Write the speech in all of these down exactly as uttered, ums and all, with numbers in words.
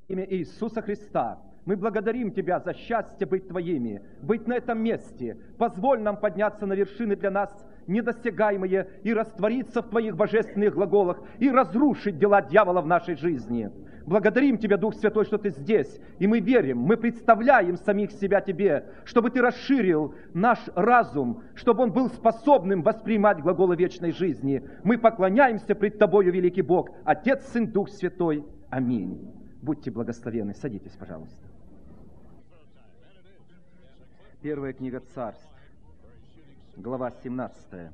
имя Иисуса Христа. Мы благодарим Тебя за счастье быть Твоими, быть на этом месте. Позволь нам подняться на вершины для нас недосягаемые и раствориться в Твоих божественных глаголах и разрушить дела дьявола в нашей жизни. Благодарим Тебя, Дух Святой, что Ты здесь, и мы верим, мы представляем самих себя Тебе, чтобы Ты расширил наш разум, чтобы он был способным воспринимать глаголы вечной жизни. Мы поклоняемся пред Тобою, великий Бог, Отец, Сын, Дух Святой. Аминь. Будьте благословенны. Садитесь, пожалуйста. Первая книга Царств, глава семнадцатая.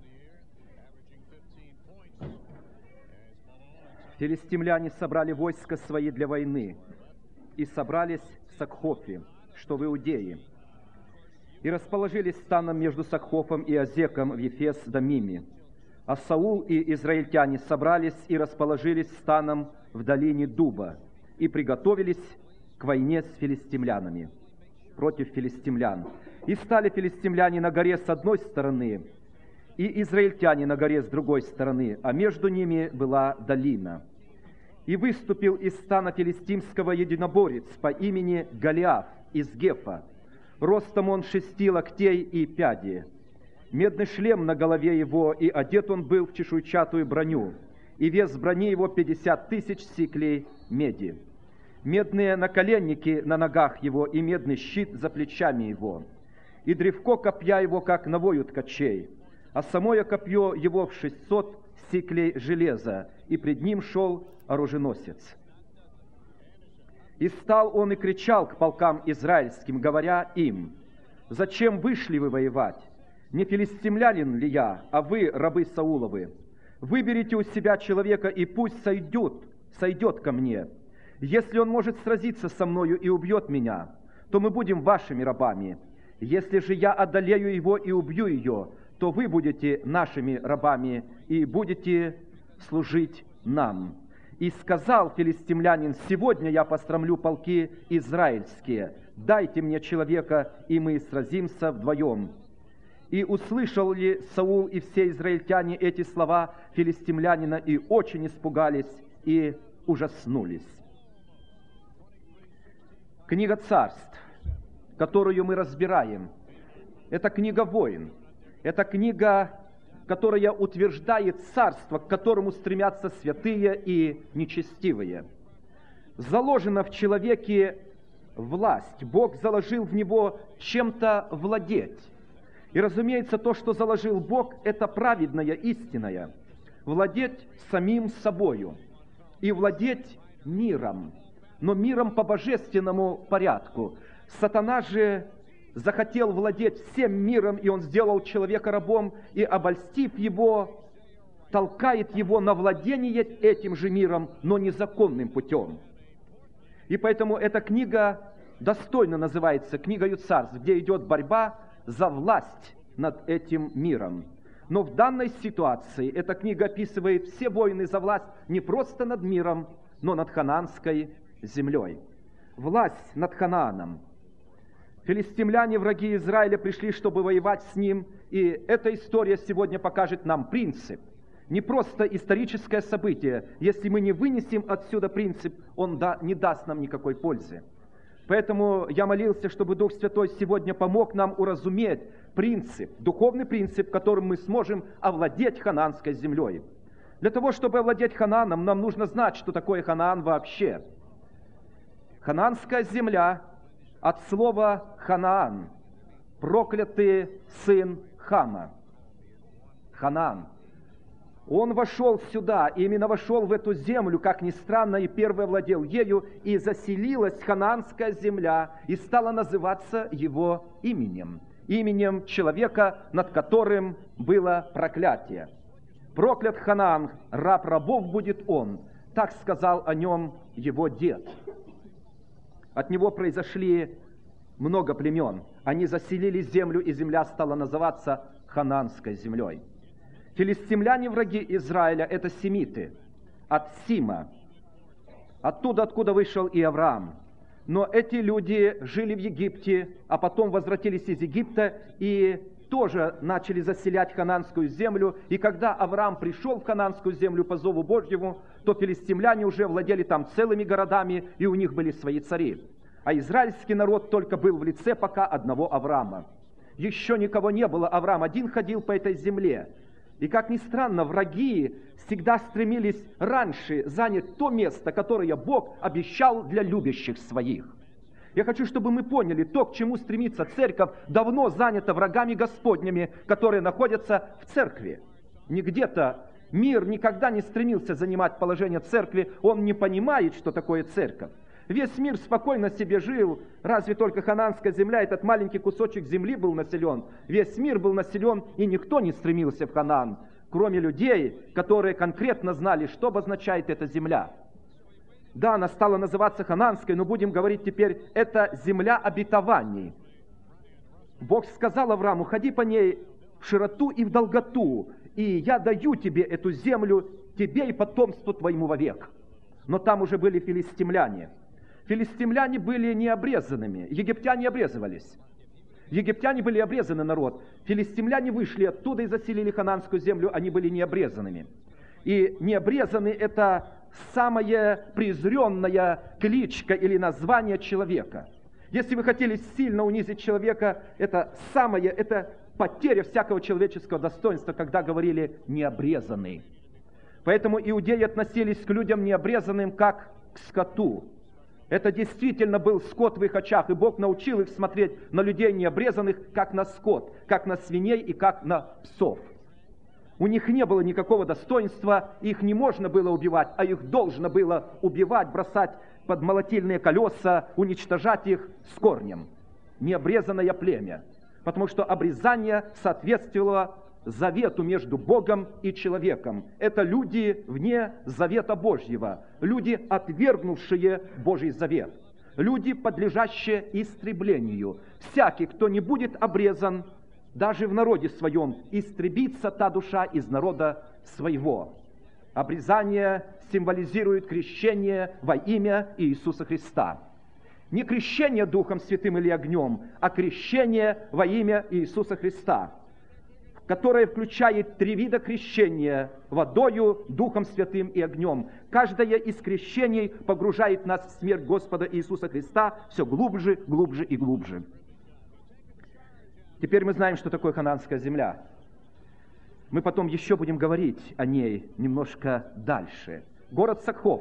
Филистимляне собрали войска свои для войны и собрались в Сакхофе, что в Иудее, и расположились станом между Сакхофом и Азеком в Ефес-Дамиме. А Саул и израильтяне собрались и расположились станом в долине Дуба и приготовились к войне с филистимлянами, против филистимлян. И стали филистимляне на горе с одной стороны, и израильтяне на горе с другой стороны, а между ними была долина. И выступил из стана филистимского единоборец по имени Голиаф из Гефа. Ростом он шести локтей и пяди. Медный шлем на голове его, и одет он был в чешуйчатую броню, и вес брони его пятьдесят тысяч сиклей меди. Медные наколенники на ногах его, и медный щит за плечами его. И древко копья его, как навою ткачей, а самое копье его в шестьсот сиклей железа, и пред ним шел оруженосец. И стал он и кричал к полкам израильским, говоря им: «Зачем вышли вы воевать? Не филистимлянин ли я, а вы, рабы Сауловы? Выберите у себя человека, и пусть сойдет, сойдет ко мне. Если он может сразиться со мною и убьет меня, то мы будем вашими рабами. Если же я одолею его и убью ее, то вы будете нашими рабами и будете служить нам». И сказал филистимлянин: «Сегодня я посрамлю полки израильские. Дайте мне человека, и мы сразимся вдвоем». И услышал ли Саул и все израильтяне эти слова филистимлянина, и очень испугались, и ужаснулись. Книга Царств, которую мы разбираем, это книга войн, это книга, которая утверждает царство, к которому стремятся святые и нечестивые. Заложена в человеке власть, Бог заложил в него чем-то владеть. И, разумеется, то, что заложил Бог, это праведное, истинное. Владеть самим собою и владеть миром, но миром по божественному порядку. Сатана же захотел владеть всем миром, и он сделал человека рабом, и, обольстив его, толкает его на владение этим же миром, но незаконным путем. И поэтому эта книга достойно называется «Книгою Царств», где идет борьба за власть над этим миром. Но в данной ситуации эта книга описывает все войны за власть не просто над миром, но над ханаанской землей. Власть над Ханааном. Филистимляне, враги Израиля, пришли, чтобы воевать с ним, и эта история сегодня покажет нам принцип. Не просто историческое событие. Если мы не вынесем отсюда принцип, он да, не даст нам никакой пользы. Поэтому я молился, чтобы Дух Святой сегодня помог нам уразуметь принцип, духовный принцип, которым мы сможем овладеть ханаанской землей. Для того, чтобы овладеть Ханааном, нам нужно знать, что такое Ханаан вообще. Ханаанская земля от слова «Ханаан», проклятый сын Хама, Ханаан. Он вошел сюда, и именно вошел в эту землю, как ни странно, и первый владел ею, и заселилась ханаанская земля, и стала называться его именем, именем человека, над которым было проклятие. «Проклят Ханаан, раб рабов будет он», так сказал о нем его дед. От него произошли много племен, они заселили землю, и земля стала называться ханаанской землей. Филистимляне, враги Израиля, это семиты, от Сима, оттуда, откуда вышел и Авраам. Но эти люди жили в Египте, а потом возвратились из Египта, и тоже начали заселять хананскую землю. И когда Авраам пришел в хананскую землю по зову Божьему, то филистимляне уже владели там целыми городами, и у них были свои цари. А израильский народ только был в лице пока одного Авраама. Еще никого не было, Авраам один ходил по этой земле. И, как ни странно, враги всегда стремились раньше занять то место, которое Бог обещал для любящих своих. Я хочу, чтобы мы поняли, то, к чему стремится церковь, давно занято врагами Господними, которые находятся в церкви. Не где-то. Мир никогда не стремился занимать положение церкви, он не понимает, что такое церковь. Весь мир спокойно себе жил, разве только хананская земля, этот маленький кусочек земли был населен. Весь мир был населен, и никто не стремился в Ханаан, кроме людей, которые конкретно знали, что обозначает эта земля. Да, она стала называться хананской, но будем говорить теперь, это земля обетований. Бог сказал Аврааму: ходи по ней в широту и в долготу, и я даю тебе эту землю, тебе и потомству твоему вовек. Но там уже были филистимляне. Филистимляне были необрезанными, египтяне обрезывались. Египтяне были обрезанный народ. Филистимляне вышли оттуда и заселили хананскую землю, они были необрезанными. И необрезанный — это самая презренная кличка или название человека. Если вы хотели сильно унизить человека, это самое, это потеря всякого человеческого достоинства, когда говорили «необрезанный». Поэтому иудеи относились к людям необрезанным как к скоту. Это действительно был скот в их очах, и Бог научил их смотреть на людей необрезанных как на скот, как на свиней и как на псов. У них не было никакого достоинства, их не можно было убивать, а их должно было убивать, бросать под молотильные колеса, уничтожать их с корнем. Необрезанное племя. Потому что обрезание соответствовало завету между Богом и человеком. Это люди вне завета Божьего, люди, отвергнувшие Божий завет, люди, подлежащие истреблению. Всякий, кто не будет обрезан, даже в народе своем, истребится та душа из народа своего. Обрезание символизирует крещение во имя Иисуса Христа. Не крещение Духом Святым или огнем, а крещение во имя Иисуса Христа, которое включает три вида крещения: водою, Духом Святым и огнем. Каждое из крещений погружает нас в смерть Господа Иисуса Христа все глубже, глубже и глубже. Теперь мы знаем, что такое хананская земля. Мы потом еще будем говорить о ней немножко дальше. Город Сакхов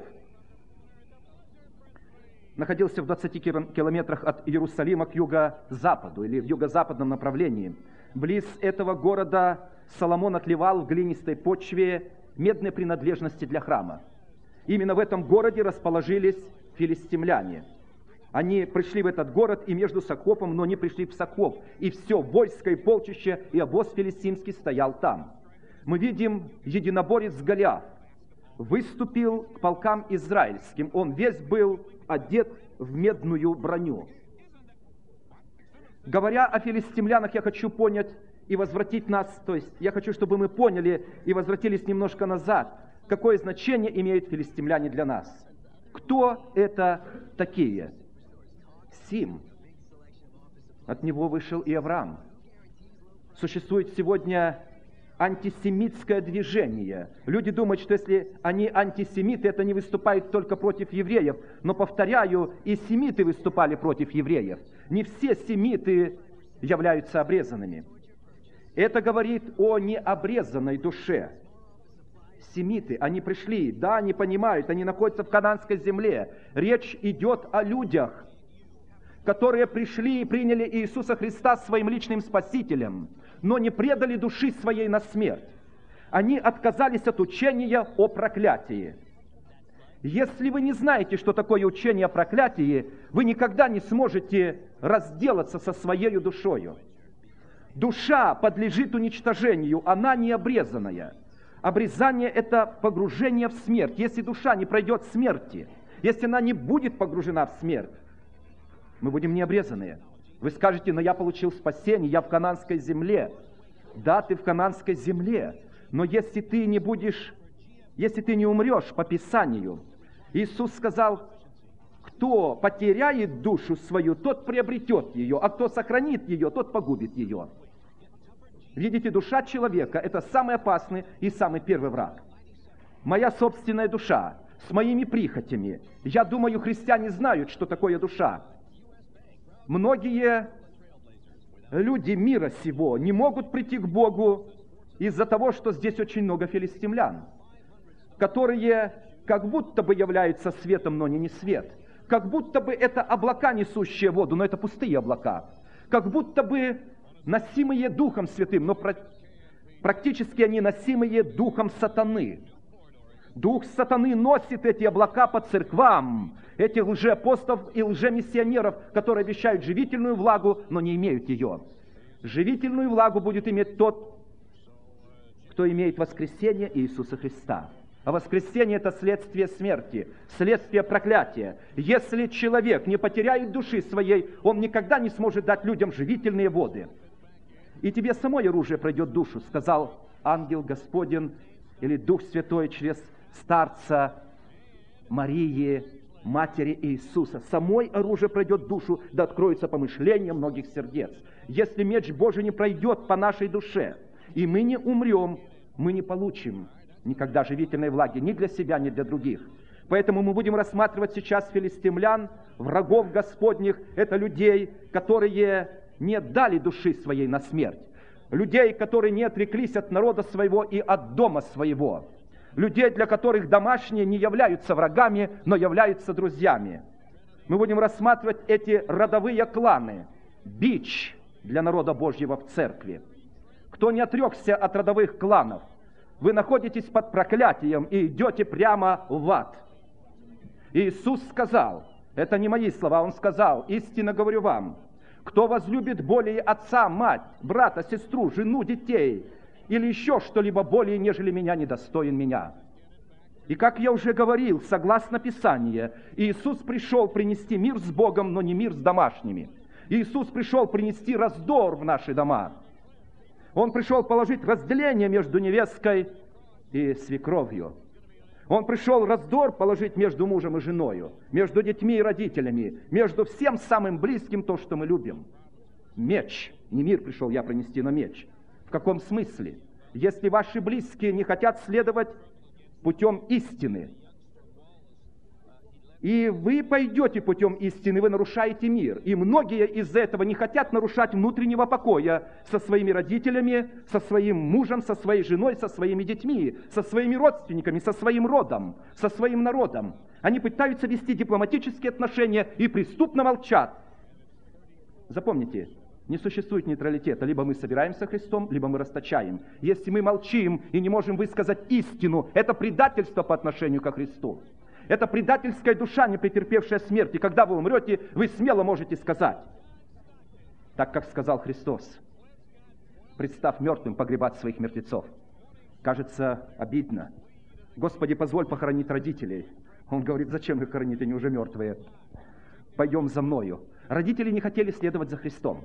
находился в двадцати километрах от Иерусалима к юго-западу или в юго-западном направлении. Близ этого города Соломон отливал в глинистой почве медные принадлежности для храма. Именно в этом городе расположились филистимляне. Они пришли в этот город и между Сакховом, но не пришли в Сакхов. И все войско и полчище, и обоз филистимский стоял там. Мы видим, единоборец Голиаф выступил к полкам израильским. Он весь был одет в медную броню. Говоря о филистимлянах, я хочу понять и возвратить нас, то есть я хочу, чтобы мы поняли и возвратились немножко назад, какое значение имеют филистимляне для нас. Кто это такие? Сим. От него вышел и Авраам. Существует сегодня антисемитское движение. Люди думают, что если они антисемиты, это не выступают только против евреев. Но, повторяю, и семиты выступали против евреев. Не все семиты являются обрезанными. Это говорит о необрезанной душе. Семиты, они пришли, да, они понимают, они находятся в хананской земле. Речь идет о людях, которые пришли и приняли Иисуса Христа своим личным Спасителем, но не предали души своей на смерть. Они отказались от учения о проклятии. Если вы не знаете, что такое учение о проклятии, вы никогда не сможете разделаться со своей душою. Душа подлежит уничтожению, она не обрезанная. Обрезание – это погружение в смерть. Если душа не пройдет смерти, если она не будет погружена в смерть, мы будем необрезанные. Вы скажете: но я получил спасение, я в хананской земле. Да, ты в хананской земле, но если ты не будешь, если ты не умрешь по Писанию, Иисус сказал: кто потеряет душу свою, тот приобретет ее, а кто сохранит ее, тот погубит ее. Видите, душа человека – это самый опасный и самый первый враг. Моя собственная душа с моими прихотями. Я думаю, христиане знают, что такое душа. Многие люди мира сего не могут прийти к Богу из-за того, что здесь очень много филистимлян, которые как будто бы являются светом, но не не свет. Как будто бы это облака, несущие воду, но это пустые облака. Как будто бы носимые Духом Святым, но практически они носимые Духом Сатаны. Дух Сатаны носит эти облака по церквам, этих лжеапостолов и лжемиссионеров, которые обещают живительную влагу, но не имеют ее. Живительную влагу будет иметь тот, кто имеет воскресение Иисуса Христа. А воскресение – это следствие смерти, следствие проклятия. Если человек не потеряет души своей, он никогда не сможет дать людям живительные воды. И тебе самое оружие пройдет душу, сказал ангел Господень или Дух Святой через старца Марии, матери Иисуса. Самой оружие пройдет душу, да откроется помышление многих сердец. Если меч Божий не пройдет по нашей душе, и мы не умрем, мы не получим никогда живительной влаги ни для себя, ни для других. Поэтому мы будем рассматривать сейчас филистимлян, врагов Господних. Это людей, которые не дали души своей на смерть. Людей, которые не отреклись от народа своего и от дома своего. Людей, для которых домашние не являются врагами, но являются друзьями. Мы будем рассматривать эти родовые кланы. Бич для народа Божьего в церкви. Кто не отрекся от родовых кланов, вы находитесь под проклятием и идете прямо в ад. Иисус сказал, это не мои слова, Он сказал, истинно говорю вам, кто возлюбит более отца, мать, брата, сестру, жену, детей, или еще что-либо более, нежели меня, недостоин меня. И как я уже говорил, согласно Писанию, Иисус пришел принести мир с Богом, но не мир с домашними. Иисус пришел принести раздор в наши дома. Он пришел положить разделение между невесткой и свекровью. Он пришел раздор положить между мужем и женою, между детьми и родителями, между всем самым близким, то, что мы любим. Меч. Не мир пришел я принести, но меч. В каком смысле? Если ваши близкие не хотят следовать путем истины, и вы пойдете путем истины, вы нарушаете мир. И многие из-за этого не хотят нарушать внутреннего покоя со своими родителями, со своим мужем, со своей женой, со своими детьми, со своими родственниками, со своим родом, со своим народом. Они пытаются вести дипломатические отношения и преступно молчат. Запомните, не существует нейтралитета. Либо мы собираемся со Христом, либо мы расточаем. Если мы молчим и не можем высказать истину, это предательство по отношению ко Христу. Это предательская душа, не претерпевшая смерти. Когда вы умрете, вы смело можете сказать, так как сказал Христос, представ мертвым погребать своих мертвецов. Кажется обидно. Господи, позволь похоронить родителей. Он говорит, зачем их хоронить, они уже мертвые. Пойдем за мною. Родители не хотели следовать за Христом.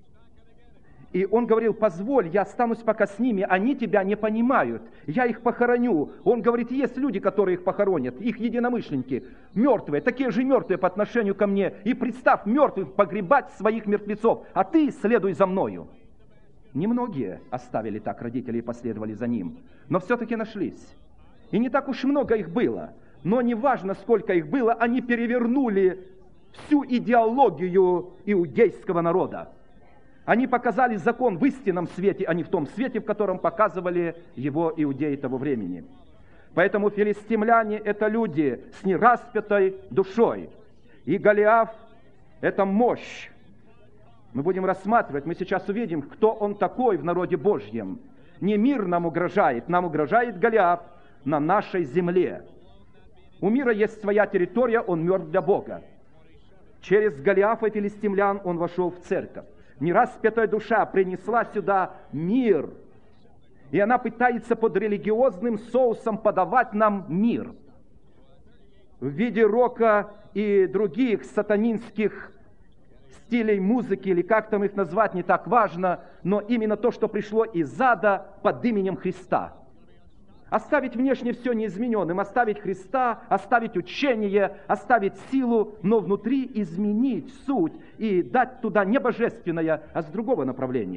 И он говорил, позволь, я останусь пока с ними, они тебя не понимают, я их похороню. Он говорит, есть люди, которые их похоронят, их единомышленники, мертвые, такие же мертвые по отношению ко мне. И представь, мертвых погребать своих мертвецов, а ты следуй за мною. Немногие оставили так родителей и последовали за ним, но все-таки нашлись. И не так уж много их было, но не важно, сколько их было, они перевернули всю идеологию иудейского народа. Они показали закон в истинном свете, а не в том свете, в котором показывали его иудеи того времени. Поэтому филистимляне – это люди с нераспятой душой. И Голиаф – это мощь. Мы будем рассматривать, мы сейчас увидим, кто он такой в народе Божьем. Не мир нам угрожает, нам угрожает Голиаф на нашей земле. У мира есть своя территория, он мертв для Бога. Через Голиафа и филистимлян он вошел в церковь. Нераспятая душа принесла сюда мир. И она пытается под религиозным соусом подавать нам мир. В виде рока и других сатанинских стилей музыки, или как там их назвать, не так важно, но именно то, что пришло из ада под именем Христа. Оставить внешне все неизмененным, оставить Христа, оставить учение, оставить силу, но внутри изменить суть и дать туда не божественное, а с другого направления.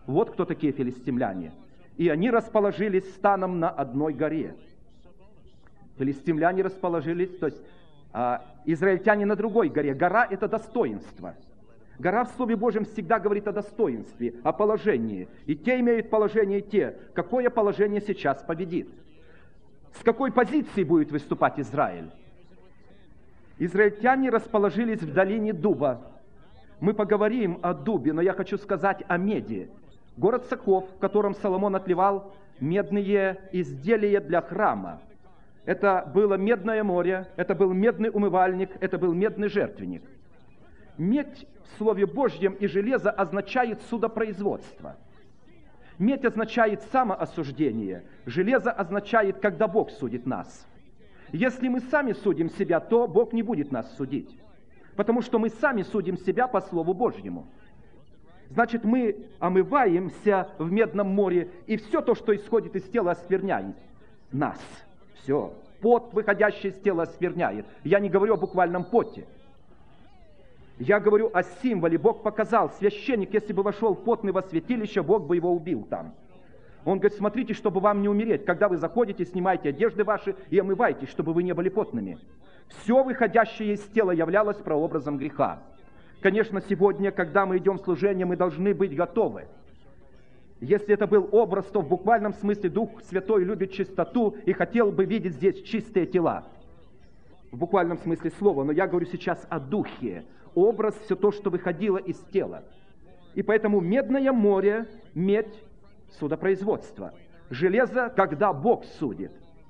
Вот кто такие филистимляне. И они расположились станом на одной горе. Филистимляне расположились, то есть а, израильтяне на другой горе. Гора – это достоинство. Гора в Слове Божьем всегда говорит о достоинстве, о положении. И те имеют положение, и те. Какое положение сейчас победит? С какой позиции будет выступать Израиль? Израильтяне расположились в долине дуба. Мы поговорим о дубе, но я хочу сказать о меди. Город Соков, в котором Соломон отливал медные изделия для храма. Это было медное море, это был медный умывальник, это был медный жертвенник. Медь в Слове Божьем и железо означает судопроизводство. Медь означает самоосуждение. Железо означает, когда Бог судит нас. Если мы сами судим себя, то Бог не будет нас судить. Потому что мы сами судим себя по Слову Божьему. Значит, мы омываемся в медном море, и все то, что исходит из тела, оскверняет нас. Все. Пот, выходящий из тела, оскверняет. Я не говорю о буквальном поте. Я говорю о символе. Бог показал, священник, если бы вошел потный во святилище, Бог бы его убил там. Он говорит, смотрите, чтобы вам не умереть. Когда вы заходите, снимайте одежды ваши и омывайтесь, чтобы вы не были потными. Все выходящее из тела являлось прообразом греха. Конечно, сегодня, когда мы идем в служение, мы должны быть готовы. Если это был образ, то в буквальном смысле Дух Святой любит чистоту и хотел бы видеть здесь чистые тела. В буквальном смысле слова. Но я говорю сейчас о Духе. Образ – все то, что выходило из тела. И поэтому медное море, медь – судопроизводство. Железо, когда Бог судит.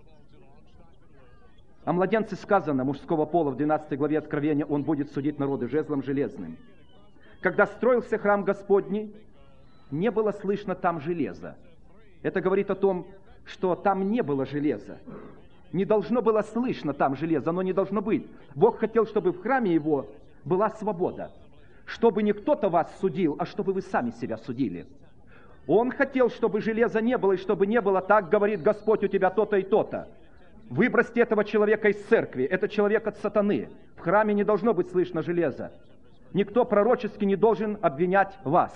О младенце сказано, мужского пола, в двенадцатой главе Откровения, он будет судить народы жезлом железным. Когда строился храм Господний, не было слышно там железа. Это говорит о том, что там не было железа. Не должно было слышно там железо, оно не должно быть. Бог хотел, чтобы в храме Его была свобода. Чтобы не кто-то вас судил, а чтобы вы сами себя судили. Он хотел, чтобы железа не было, и чтобы не было так, говорит Господь, у тебя то-то и то-то. Выбросьте этого человека из церкви, это человек от сатаны. В храме не должно быть слышно железа. Никто пророчески не должен обвинять вас.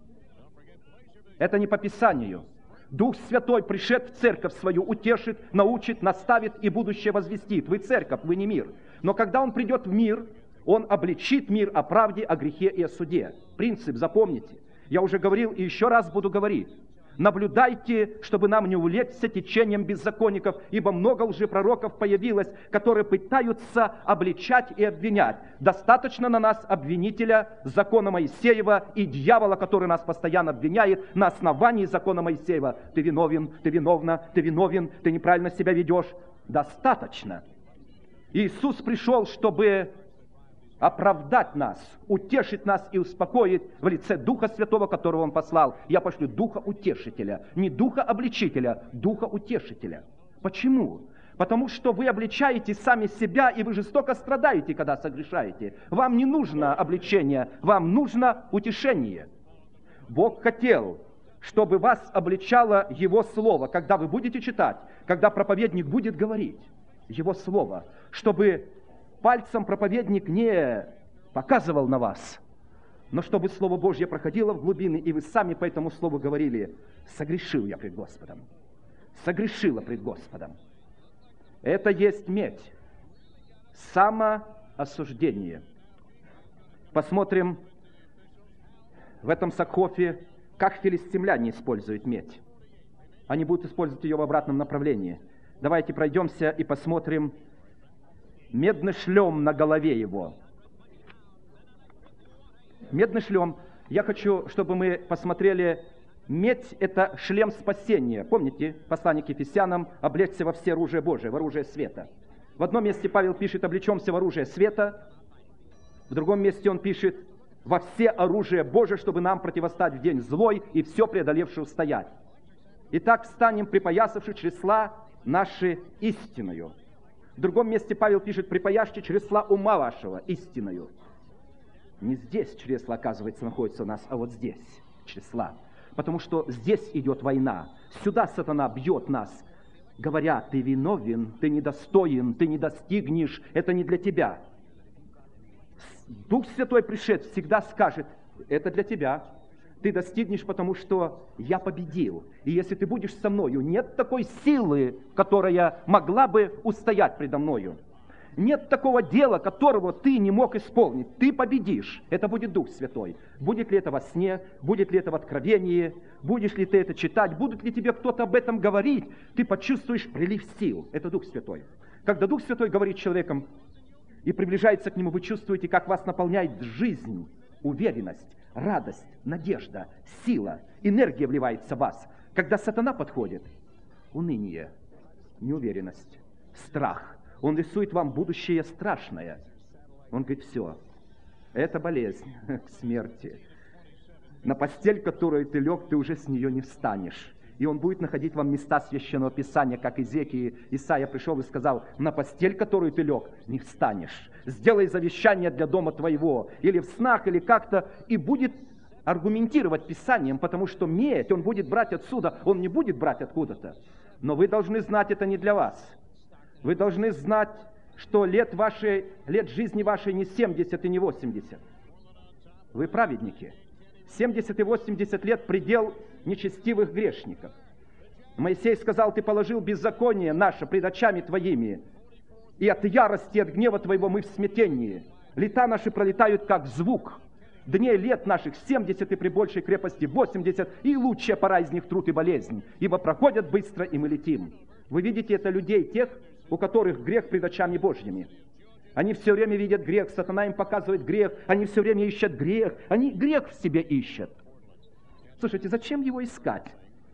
Это не по Писанию. Дух Святой, пришед в церковь свою, утешит, научит, наставит и будущее возвестит. Вы церковь, вы не мир. Но когда Он придет в мир, Он обличит мир о правде, о грехе и о суде. Принцип, запомните. Я уже говорил и еще раз буду говорить. Наблюдайте, чтобы нам не увлечься течением беззаконников, ибо много лжепророков появилось, которые пытаются обличать и обвинять. Достаточно на нас обвинителя закона Моисеева и дьявола, который нас постоянно обвиняет на основании закона Моисеева. Ты виновен, ты виновна, ты виновен, ты неправильно себя ведешь. Достаточно. Иисус пришел, чтобы оправдать нас, утешить нас и успокоить в лице Духа Святого, которого Он послал. Я пошлю Духа Утешителя, не Духа Обличителя, Духа Утешителя. Почему? Потому что вы обличаете сами себя, и вы жестоко страдаете, когда согрешаете. Вам не нужно обличение, вам нужно утешение. Бог хотел, чтобы вас обличало Его Слово, когда вы будете читать, когда проповедник будет говорить Его Слово, чтобы пальцем проповедник не показывал на вас, но чтобы Слово Божье проходило в глубины, и вы сами по этому Слову говорили: «Согрешил я пред Господом, согрешила пред Господом». Это есть медь, самоосуждение. Посмотрим в этом Сокхофе, как филистимляне используют медь. Они будут использовать ее в обратном направлении. Давайте пройдемся и посмотрим медный шлем на голове его. Медный шлем. Я хочу, чтобы мы посмотрели. Медь – это шлем спасения. Помните, послание к Ефесянам: облечься во все оружие Божие, в оружие света. В одном месте Павел пишет: облечемся в оружие света. В другом месте он пишет: во все оружие Божие, чтобы нам противостать в день злой и все преодолевший устоять. Итак, встанем, припоясавши чресла наши истиною. В другом месте Павел пишет: припояжьте чресла ума вашего истиною. Не здесь чресла, оказывается, находится у нас, а вот здесь чресла. Потому что здесь идет война. Сюда сатана бьет нас, говоря: ты виновен, ты недостоин, ты не достигнешь, это не для тебя. Дух Святой пришед всегда скажет: это для тебя. Ты достигнешь, потому что я победил. И если ты будешь со мною, нет такой силы, которая могла бы устоять предо мною. Нет такого дела, которого ты не мог исполнить. Ты победишь. Это будет Дух Святой. Будет ли это во сне, будет ли это в откровении, будешь ли ты это читать, будет ли тебе кто-то об этом говорить, ты почувствуешь прилив сил. Это Дух Святой. Когда Дух Святой говорит с человеком и приближается к нему, вы чувствуете, как вас наполняет жизнь, уверенность, радость, надежда, сила, энергия вливается в вас. Когда сатана подходит, уныние, неуверенность, страх. Он рисует вам будущее страшное. Он говорит, все, это болезнь к смерти. На постель, которую ты лег, ты уже с нее не встанешь. И он будет находить вам места Священного Писания, как Иезекии. Исаия пришел и сказал, на постель, которую ты лег, не встанешь. Сделай завещание для дома твоего, или в снах, или как-то, и будет аргументировать Писанием, потому что медь он будет брать отсюда, он не будет брать откуда-то. Но вы должны знать, это не для вас. Вы должны знать, что лет, вашей, лет жизни вашей не семьдесят и не восемьдесят. Вы праведники. семьдесят и восемьдесят лет – предел нечестивых грешников. Моисей сказал, ты положил беззаконие наше пред очами твоими, и от ярости, от гнева твоего мы в смятении. Лета наши пролетают, как звук. Дней лет наших семьдесят и при большей крепости восемьдесят, и лучшая пора из них труд и болезнь, ибо проходят быстро, и мы летим. Вы видите это людей, тех, у которых грех пред очами Божьими. Они все время видят грех, сатана им показывает грех, они все время ищут грех, они грех в себе ищут. Слушайте, зачем его искать?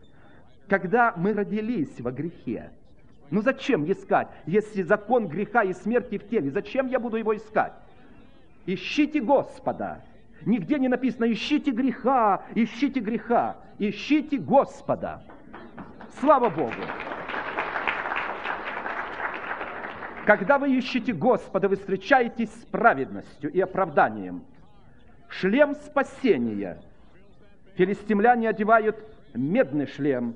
Когда мы родились во грехе, ну зачем искать, если закон греха и смерти в теле, зачем я буду его искать? Ищите Господа. Нигде не написано, ищите греха, ищите греха, ищите Господа. Слава Богу! Когда вы ищете Господа, вы встречаетесь с праведностью и оправданием. Шлем спасения. Филистимляне одевают медный шлем.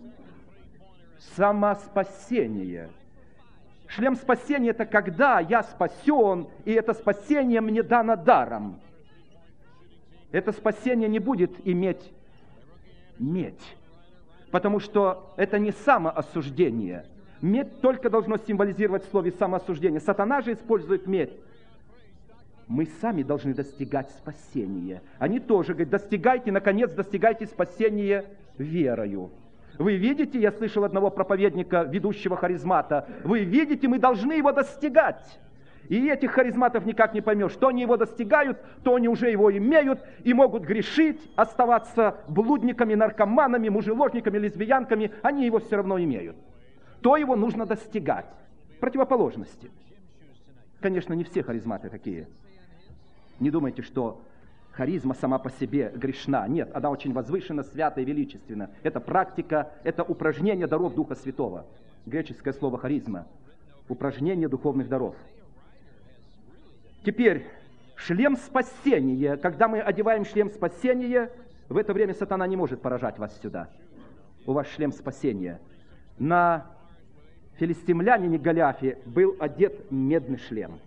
Самоспасение. Шлем спасения – это когда я спасен, и это спасение мне дано даром. Это спасение не будет иметь медь, потому что это не самоосуждение. Медь только должно символизировать в слове самоосуждение. Сатана же использует медь. Мы сами должны достигать спасения. Они тоже говорят, достигайте, наконец, достигайте спасения верою. Вы видите, я слышал одного проповедника, ведущего харизмата, вы видите, мы должны его достигать. И этих харизматов никак не поймешь. То они его достигают, то они уже его имеют и могут грешить, оставаться блудниками, наркоманами, мужеложниками, лесбиянками. Они его все равно имеют. То его нужно достигать. Противоположности. Конечно, не все харизматы такие. Не думайте, что харизма сама по себе грешна. Нет, она очень возвышена, свята и величественна. Это практика, это упражнение даров Духа Святого. Греческое слово харизма. Упражнение духовных даров. Теперь, шлем спасения. Когда мы одеваем шлем спасения, в это время сатана не может поражать вас сюда. У вас шлем спасения. На филистимлянине Голиафе был одет медный шлем.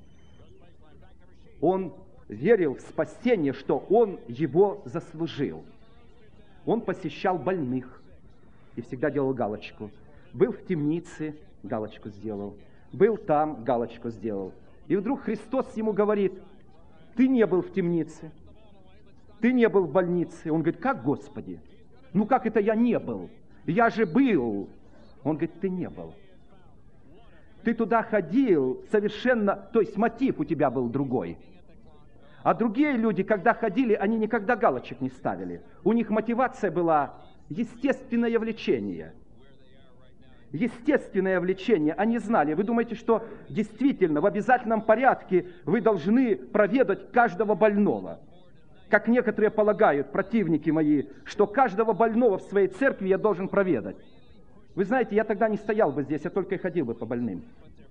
Он верил в спасение, что он его заслужил. Он посещал больных и всегда делал галочку. Был в темнице, галочку сделал. Был там, галочку сделал. И вдруг Христос ему говорит, ты не был в темнице, ты не был в больнице. Он говорит, как, Господи? Ну как это я не был? Я же был. Он говорит, ты не был. Ты туда ходил совершенно, то есть мотив у тебя был другой. А другие люди, когда ходили, они никогда галочек не ставили. У них мотивация была естественное влечение. Естественное влечение. Они знали. Вы думаете, что действительно в обязательном порядке вы должны проведать каждого больного? Как некоторые полагают, противники мои, что каждого больного в своей церкви я должен проведать. Вы знаете, я тогда не стоял бы здесь, я только и ходил бы по больным.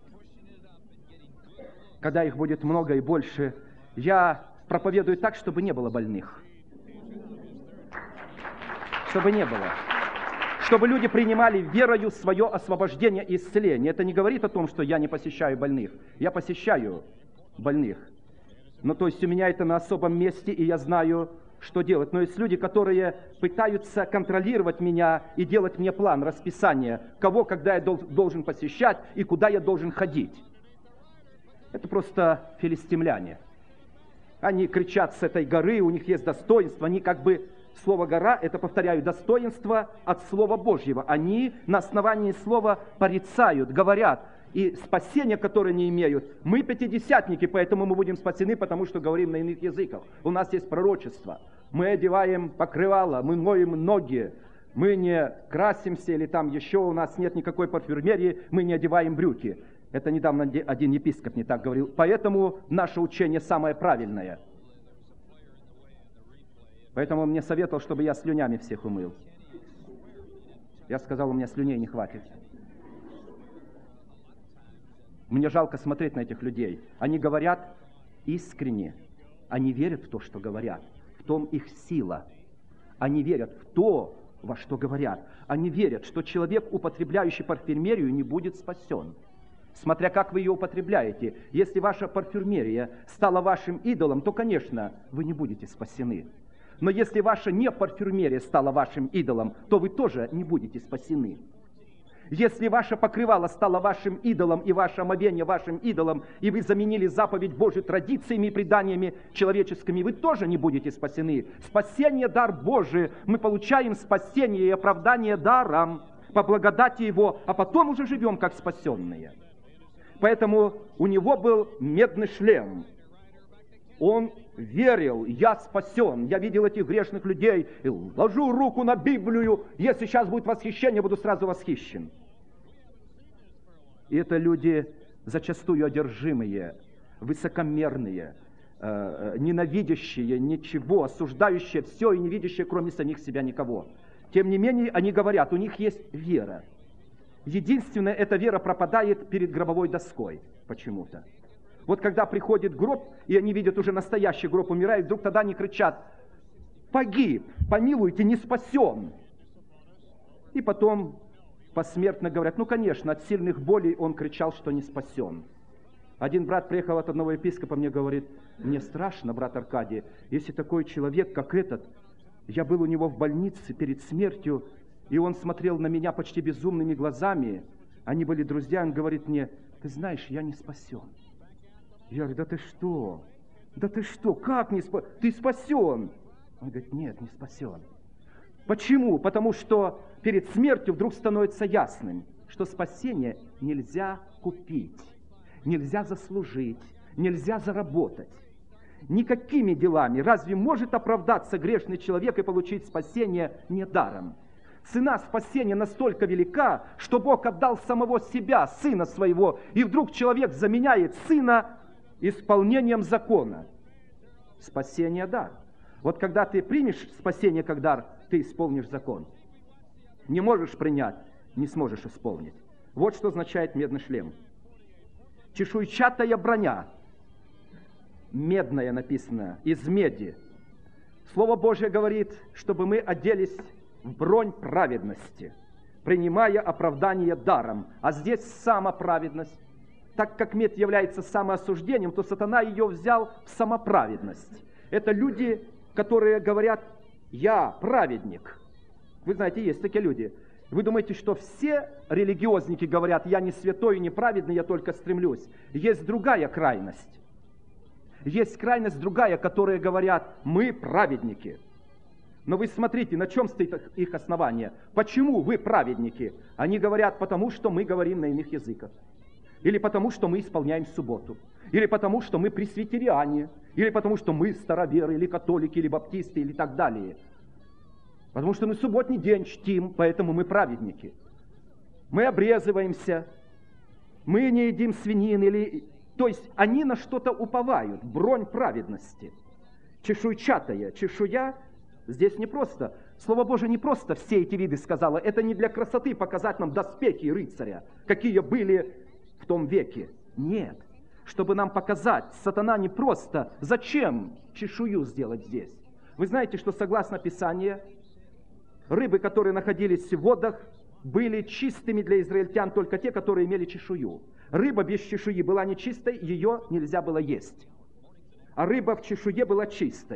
Когда их будет много и больше, я проповедую так, чтобы не было больных. Чтобы не было. Чтобы люди принимали верою свое освобождение и исцеление. Это не говорит о том, что я не посещаю больных. Я посещаю больных. Но то есть у меня это на особом месте, и я знаю, что делать. Но есть люди, которые пытаются контролировать меня и делать мне план, расписание, кого, когда я должен посещать и куда я должен ходить. Это просто филистимляне. Они кричат с этой горы, у них есть достоинство, они как бы, слово «гора» — это, повторяю, достоинство от Слова Божьего. Они на основании Слова порицают, говорят, и спасение, которое они имеют. Мы пятидесятники, поэтому мы будем спасены, потому что говорим на иных языках. У нас есть пророчество. Мы одеваем покрывало, мы моем ноги, мы не красимся, или там еще у нас нет никакой парфюмерии, мы не одеваем брюки. Это недавно один епископ не так говорил. Поэтому наше учение самое правильное. Поэтому он мне советовал, чтобы я слюнями всех умыл. Я сказал, у меня слюней не хватит. Мне жалко смотреть на этих людей. Они говорят искренне. Они верят в то, что говорят. В том их сила. Они верят в то, во что говорят. Они верят, что человек, употребляющий парфюмерию, не будет спасен. Смотря как вы ее употребляете. Если ваша парфюмерия стала вашим идолом, то, конечно, вы не будете спасены. Но если ваша не парфюмерия стала вашим идолом, то вы тоже не будете спасены. Если ваше покрывало стало вашим идолом, и ваше омовение вашим идолом, и вы заменили заповедь Божию традициями и преданиями человеческими, вы тоже не будете спасены. Спасение – дар Божий. Мы получаем спасение и оправдание даром, по благодати Его, а потом уже живем как спасенные. Поэтому у него был медный шлем. Он верил, я спасен. Я видел этих грешных людей и ложу руку на Библию. Если сейчас будет восхищение, буду сразу восхищен. И это люди зачастую одержимые, высокомерные, э, ненавидящие ничего, осуждающие все и не видящие, кроме самих себя, никого. Тем не менее, они говорят, у них есть вера. Единственное, эта вера пропадает перед гробовой доской почему-то. Вот когда приходит гроб, и они видят уже настоящий гроб, умирает, вдруг тогда они кричат: «Погиб, помилуйте, не спасен!» И потом посмертно говорят: ну, конечно, от сильных болей он кричал, что не спасен. Один брат приехал от одного епископа, мне говорит: мне страшно, брат Аркадий, если такой человек, как этот, я был у него в больнице перед смертью, и он смотрел на меня почти безумными глазами, они были друзья, он говорит мне: ты знаешь, я не спасен. Я говорю: да ты что? Да ты что? Как не спасен? Ты спасен. Он говорит: нет, не спасен. Почему? Потому что перед смертью вдруг становится ясным, что спасение нельзя купить, нельзя заслужить, нельзя заработать. Никакими делами. Разве может оправдаться грешный человек и получить спасение не даром? Цена спасения настолько велика, что Бог отдал самого себя, Сына Своего, и вдруг человек заменяет Сына исполнением закона. Спасение – дар. Вот когда ты примешь спасение как дар, ты исполнишь закон. Не можешь принять, не сможешь исполнить. Вот что означает медный шлем. Чешуйчатая броня, медная написано, из меди. Слово Божье говорит, чтобы мы оделись в бронь праведности, принимая оправдание даром. А здесь самоправедность. Так как медь является самоосуждением, то сатана ее взял в самоправедность. Это люди, которые говорят: я праведник. Вы знаете, есть такие люди. Вы думаете, что все религиозники говорят: я не святой и не праведный, я только стремлюсь. Есть другая крайность. Есть крайность другая, которые говорят: мы праведники. Но вы смотрите, на чем стоит их основание. Почему вы праведники? Они говорят: потому что мы говорим на иных языках. Или потому что мы исполняем субботу. Или потому что мы пресвитериане. Или потому что мы староверы, или католики, или баптисты, или так далее. Потому что мы субботний день чтим, поэтому мы праведники. Мы обрезываемся, мы не едим свинины. Или... То есть они на что-то уповают, бронь праведности. Чешуйчатая, чешуя здесь не просто. Слово Божие не просто все эти виды сказало. Это не для красоты показать нам доспехи рыцаря, какие были в том веке. Нет. Чтобы нам показать, сатана не просто. Зачем чешую сделать здесь? Вы знаете, что согласно Писанию, рыбы, которые находились в водах, были чистыми для израильтян только те, которые имели чешую. Рыба без чешуи была нечистой, ее нельзя было есть. А рыба в чешуе была чистой.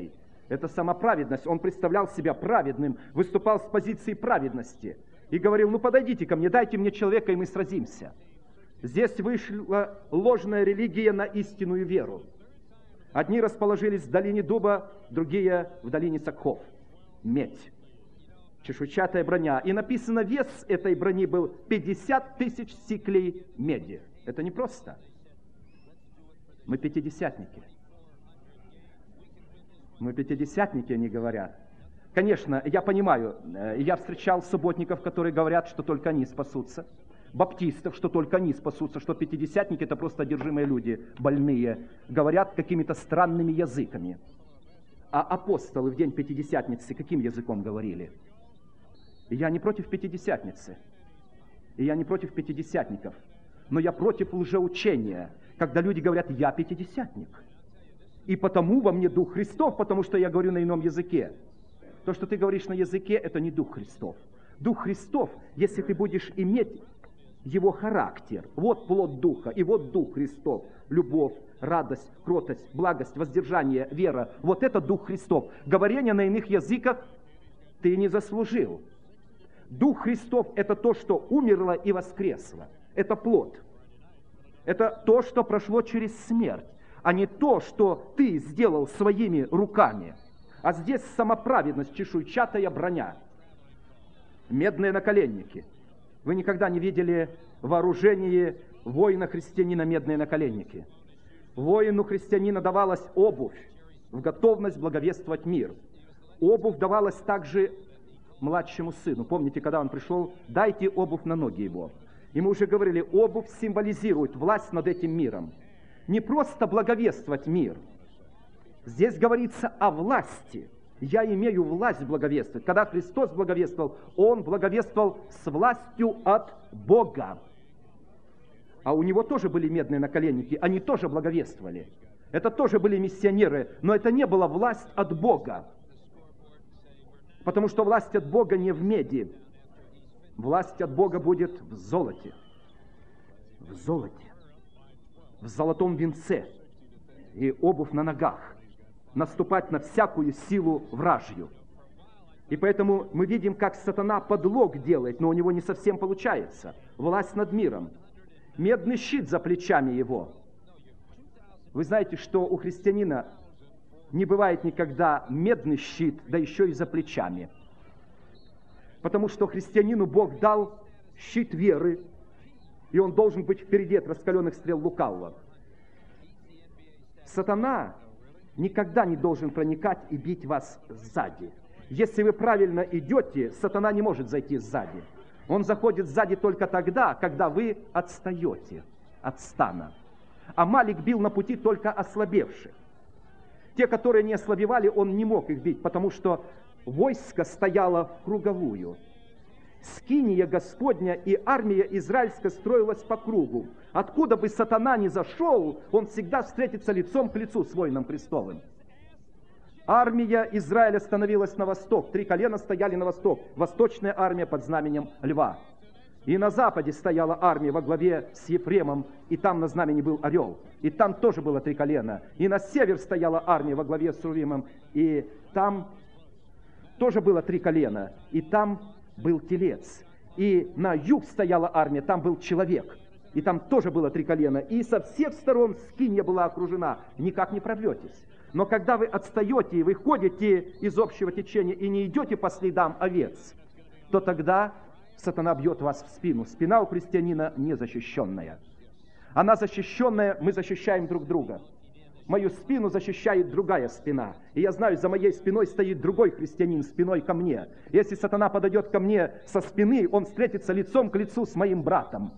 Это самоправедность. Он представлял себя праведным, выступал с позиции праведности. И говорил, ну подойдите ко мне, дайте мне человека, и мы сразимся. Здесь вышла ложная религия на истинную веру. Одни расположились в долине дуба, другие в долине сокхов. Медь. Чешуйчатая броня. И написано, вес этой брони был пятьдесят тысяч сиклей меди. Это не просто. Мы пятидесятники. Мы пятидесятники, они говорят. Конечно, я понимаю, я встречал субботников, которые говорят, что только они спасутся. Баптистов, что только они спасутся, что пятидесятники это просто одержимые люди, больные, говорят какими-то странными языками. А апостолы в день Пятидесятницы каким языком говорили? И я не против Пятидесятницы, и я не против пятидесятников, но я против лжеучения, когда люди говорят, я пятидесятник, и потому во мне Дух Христов, потому что я говорю на ином языке. То, что ты говоришь на языке, это не Дух Христов. Дух Христов, если ты будешь иметь Его характер, вот плод Духа, и вот Дух Христов, любовь, радость, кротость, благость, воздержание, вера, вот это Дух Христов. Говорение на иных языках ты не заслужил. Дух Христов – это то, что умерло и воскресло. Это плод. Это то, что прошло через смерть, а не то, что ты сделал своими руками. А здесь самоправедность, чешуйчатая броня, медные наколенники. Вы никогда не видели в вооружении воина-христианина медные наколенники. Воину-христианина давалась обувь в готовность благовествовать мир. Обувь давалась также младшему сыну. Помните, когда он пришел, дайте обувь на ноги его. И мы уже говорили, обувь символизирует власть над этим миром. Не просто благовествовать мир. Здесь говорится о власти. Я имею власть благовествовать. Когда Христос благовествовал, Он благовествовал с властью от Бога. А у Него тоже были медные наколенники, они тоже благовествовали. Это тоже были миссионеры, но это не была власть от Бога. Потому что власть от Бога не в меди. Власть от Бога будет в золоте. В золоте. В золотом венце. И обувь на ногах. Наступать на всякую силу вражью. И поэтому мы видим, как сатана подлог делает, но у него не совсем получается. Власть над миром. Медный щит за плечами его. Вы знаете, что у христианина не бывает никогда медный щит, да еще и за плечами. Потому что христианину Бог дал щит веры, и он должен быть впереди от раскаленных стрел лукавого. Сатана никогда не должен проникать и бить вас сзади. Если вы правильно идете, сатана не может зайти сзади. Он заходит сзади только тогда, когда вы отстаете от стана. Амалик бил на пути только ослабевших. Те, которые не ослабевали, он не мог их бить, потому что войско стояло в круговую. Скиния Господня и армия израильская строилась по кругу. Откуда бы сатана ни зашел, он всегда встретится лицом к лицу с воином Христовым. Армия Израиля становилась на восток. Три колена стояли на восток. Восточная армия под знаменем льва. И на западе стояла армия во главе с Ефремом, и там на знамени был орел. И там тоже было три колена. И на север стояла армия во главе с Рувимом, и там тоже было три колена. И там был телец. И на юг стояла армия, там был человек. И там тоже было три колена. И со всех сторон скинья была окружена. Никак не прорветесь. Но когда вы отстаете и выходите из общего течения и не идете по следам овец, то тогда сатана бьет вас в спину. Спина у христианина незащищенная. Она защищенная, мы защищаем друг друга. Мою спину защищает другая спина. И я знаю, за моей спиной стоит другой христианин спиной ко мне. Если сатана подойдет ко мне со спины, он встретится лицом к лицу с моим братом.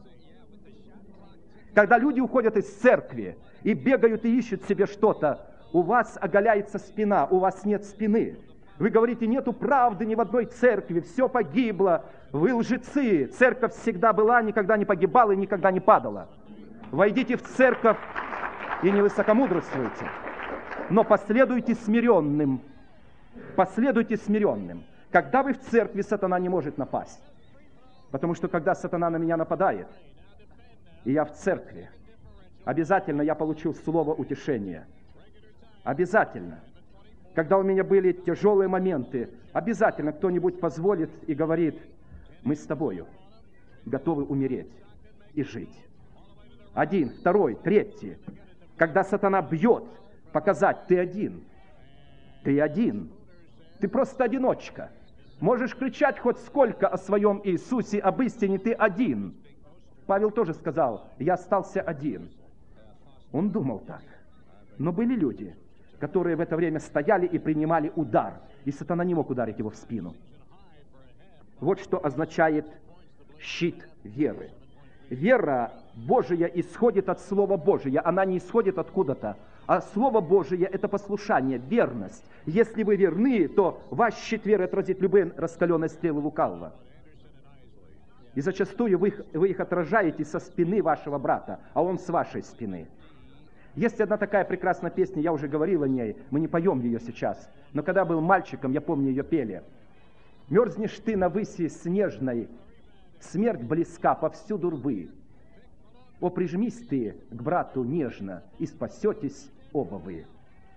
Когда люди уходят из церкви и бегают и ищут себе что-то, у вас оголяется спина, у вас нет спины. Вы говорите, нету правды ни в одной церкви, все погибло, вы лжецы. Церковь всегда была, никогда не погибала и никогда не падала. Войдите в церковь и не высокомудрствуйте, но последуйте смиренным. Последуйте смиренным. Когда вы в церкви, сатана не может напасть. Потому что когда сатана на меня нападает, и я в церкви, обязательно я получу слово утешения. Обязательно. когда у меня были тяжелые моменты, обязательно кто-нибудь позволит и говорит: мы с тобою готовы умереть и жить. Один, второй, третий. Когда сатана бьет, показать: ты один. Ты один. Ты просто одиночка. Можешь кричать хоть сколько о своем Иисусе, об истине, ты один. Павел тоже сказал: я остался один. Он думал так. Но были люди, которые в это время стояли и принимали удар, и сатана не мог ударить его в спину. Вот что означает щит веры. Вера Божия исходит от Слова Божия, она не исходит откуда-то. А Слово Божие – это послушание, верность. Если вы верны, то ваш щит веры отразит любые раскаленные стрелы лукавого. И зачастую вы их, вы их отражаете со спины вашего брата, а он с вашей спины. Есть одна такая прекрасная песня, я уже говорил о ней, мы не поем ее сейчас, но когда был мальчиком, я помню, ее пели. «Мерзнешь ты на выси снежной, смерть близка, повсюду рвы. О, прижмись ты к брату нежно, и спасетесь оба вы».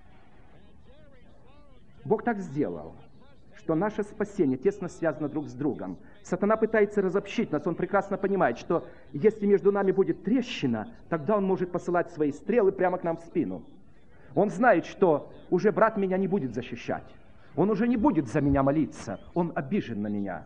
Бог так сделал, что наше спасение тесно связано друг с другом. Сатана пытается разобщить нас, он прекрасно понимает, что если между нами будет трещина, тогда он может посылать свои стрелы прямо к нам в спину. Он знает, что уже брат меня не будет защищать, он уже не будет за меня молиться, он обижен на меня.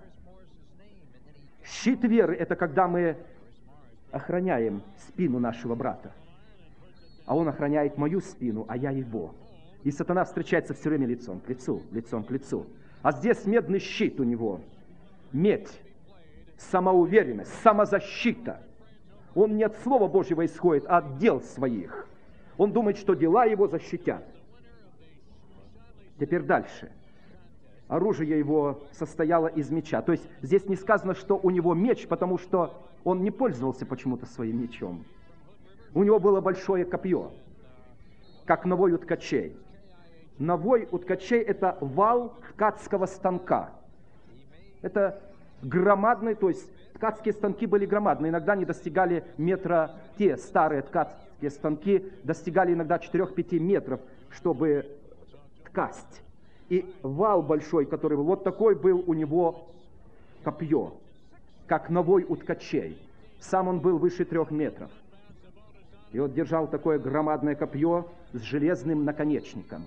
Щит веры – это когда мы охраняем спину нашего брата, а он охраняет мою спину, а я его. И сатана встречается все время лицом к лицу, лицом к лицу. А здесь медный щит у него. Медь, самоуверенность, самозащита. Он не от Слова Божьего исходит, а от дел своих. Он думает, что дела его защитят. Теперь дальше. Оружие его состояло из меча. То есть здесь не сказано, что у него меч, потому что он не пользовался почему-то своим мечом. У него было большое копье, как навой у ткачей. Навой у ткачей – это вал ткацкого станка. Это громадный, то есть ткацкие станки были громадные. Иногда они достигали метра, те старые ткацкие станки достигали иногда четырех-пяти метров, чтобы ткасть. И вал большой, который был, вот такой был у него копье, как навой у ткачей. Сам он был выше трех метров. И вот держал такое громадное копье с железным наконечником.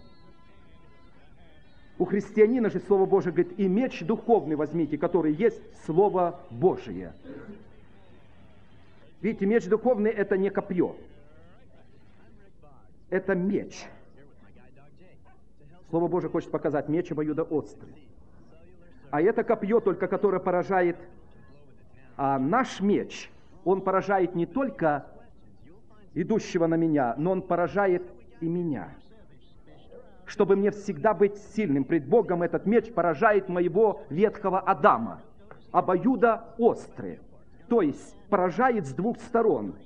У христианина же Слово Божие говорит: и меч духовный возьмите, который есть Слово Божие. Видите, меч духовный – это не копье. Это меч. Слово Божие хочет показать: меч обоюдоострый. А это копье только, которое поражает, а наш меч, он поражает не только идущего на меня, но он поражает и меня. Чтобы мне всегда быть сильным пред Богом, этот меч поражает моего ветхого Адама, обоюдоострый, то есть поражает с двух сторон.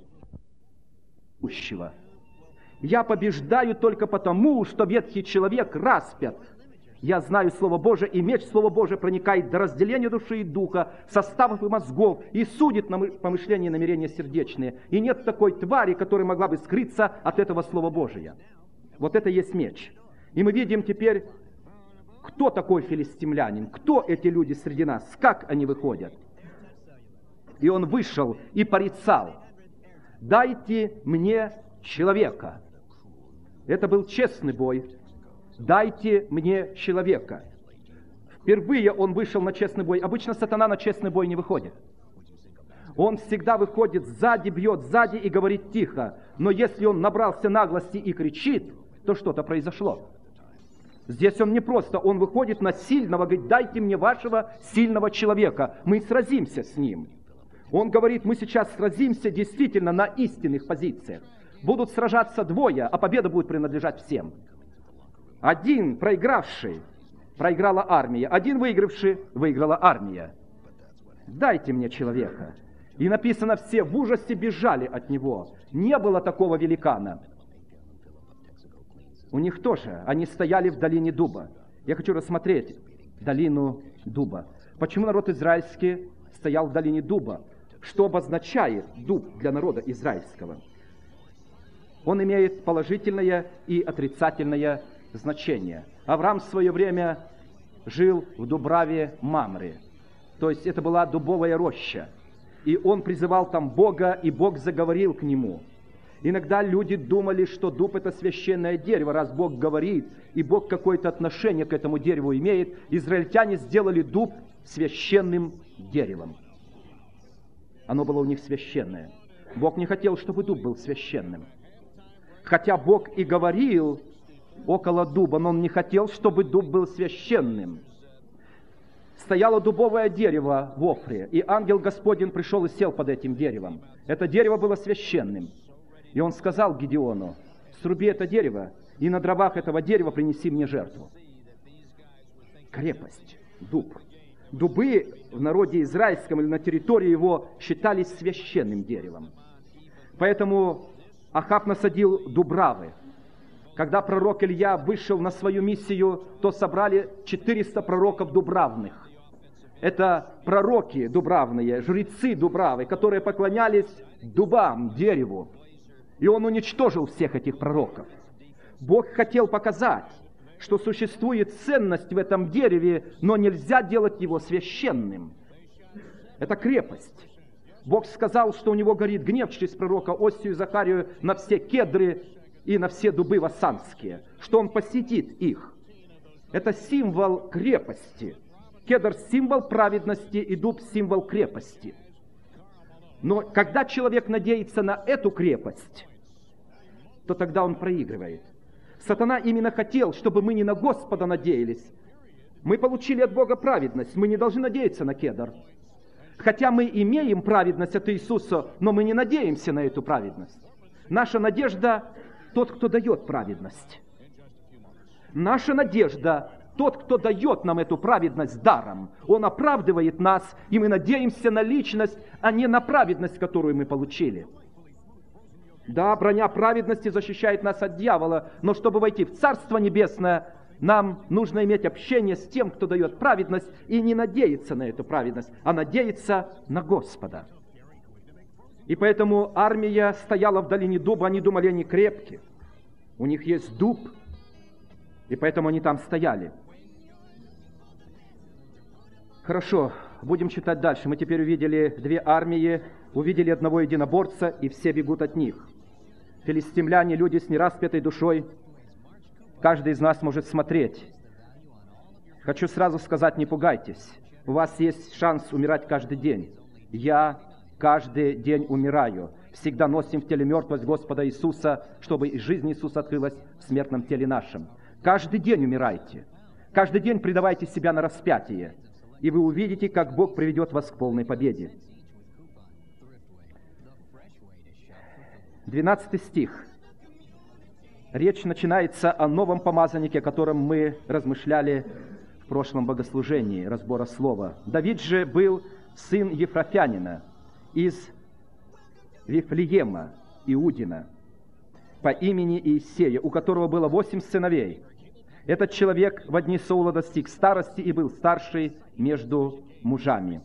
Я побеждаю только потому, что ветхий человек распят. Я знаю Слово Божие, и меч Слова Божие проникает до разделения души и духа, составов и мозгов, и судит помышления и намерения сердечные. И нет такой твари, которая могла бы скрыться от этого Слова Божия. Вот это есть меч. И мы видим теперь, кто такой филистимлянин, кто эти люди среди нас, как они выходят. И он вышел и порицал: дайте мне человека. Это был честный бой. Дайте мне человека. Впервые он вышел на честный бой. Обычно сатана на честный бой не выходит. Он всегда выходит сзади, бьет сзади и говорит тихо. Но если он набрался наглости и кричит, то что-то произошло. Здесь он не просто, он выходит на сильного, говорит: дайте мне вашего сильного человека, мы сразимся с ним. Он говорит: мы сейчас сразимся действительно на истинных позициях. Будут сражаться двое, а победа будет принадлежать всем. Один проигравший, проиграла армия. Один выигравший, выиграла армия. Дайте мне человека. И написано, все в ужасе бежали от него. Не было такого великана. У них тоже, они стояли в долине дуба. Я хочу рассмотреть долину дуба. Почему народ израильский стоял в долине дуба? Что обозначает дуб для народа израильского? Он имеет положительное и отрицательное значение. Авраам в свое время жил в Дубраве Мамре. То есть это была дубовая роща. И он призывал там Бога, и Бог заговорил к нему. Иногда люди думали, что дуб — это священное дерево, раз Бог говорит, и Бог какое-то отношение к этому дереву имеет. Израильтяне сделали дуб священным деревом. Оно было у них священное. Бог не хотел, чтобы дуб был священным. Хотя Бог и говорил около дуба, но Он не хотел, чтобы дуб был священным. Стояло дубовое дерево в Офре, и ангел Господень пришел и сел под этим деревом. Это дерево было священным. И он сказал Гедеону: сруби это дерево, и на дровах этого дерева принеси мне жертву. Крепость, дуб. Дубы в народе израильском или на территории его считались священным деревом. Поэтому Ахав насадил дубравы. Когда пророк Илья вышел на свою миссию, то собрали четыреста пророков дубравных. Это пророки дубравные, жрецы дубравы, которые поклонялись дубам, дереву. И он уничтожил всех этих пророков. Бог хотел показать, что существует ценность в этом дереве, но нельзя делать его священным. Это крепость. Бог сказал, что у него горит гнев через пророка Осию и Захарию на все кедры и на все дубы вассанские, что он посетит их. Это символ крепости. Кедр – символ праведности, и дуб – символ крепости. Но когда человек надеется на эту крепость, то тогда он проигрывает. Сатана именно хотел, чтобы мы не на Господа надеялись. Мы получили от Бога праведность, мы не должны надеяться на кедр. Хотя мы имеем праведность от Иисуса, но мы не надеемся на эту праведность. Наша надежда – тот, кто дает праведность. Наша надежда – тот, кто дает нам эту праведность даром. Он оправдывает нас, и мы надеемся на личность, а не на праведность, которую мы получили. Да, броня праведности защищает нас от дьявола, но чтобы войти в Царство Небесное, нам нужно иметь общение с тем, кто дает праведность, и не надеяться на эту праведность, а надеяться на Господа. И поэтому армия стояла в долине дуба, они думали, они крепкие. У них есть дуб, и поэтому они там стояли. Хорошо, будем читать дальше. Мы теперь увидели две армии, увидели одного единоборца, и все бегут от них. Филистимляне, люди с нераспятой душой. Каждый из нас может смотреть. Хочу сразу сказать, не пугайтесь. У вас есть шанс умирать каждый день. Я каждый день умираю. Всегда носим в теле мертвость Господа Иисуса, чтобы и жизнь Иисуса открылась в смертном теле нашем. Каждый день умирайте. Каждый день предавайте себя на распятие. И вы увидите, как Бог приведет вас к полной победе. двенадцатый стих. Речь начинается о новом помазаннике, о котором мы размышляли в прошлом богослужении, разбора слова. Давид же был сын Ефрафянина из Вифлеема, Иудина, по имени Иисея, у которого было восемь сыновей. Этот человек в дни Саула достиг старости и был старший между мужами.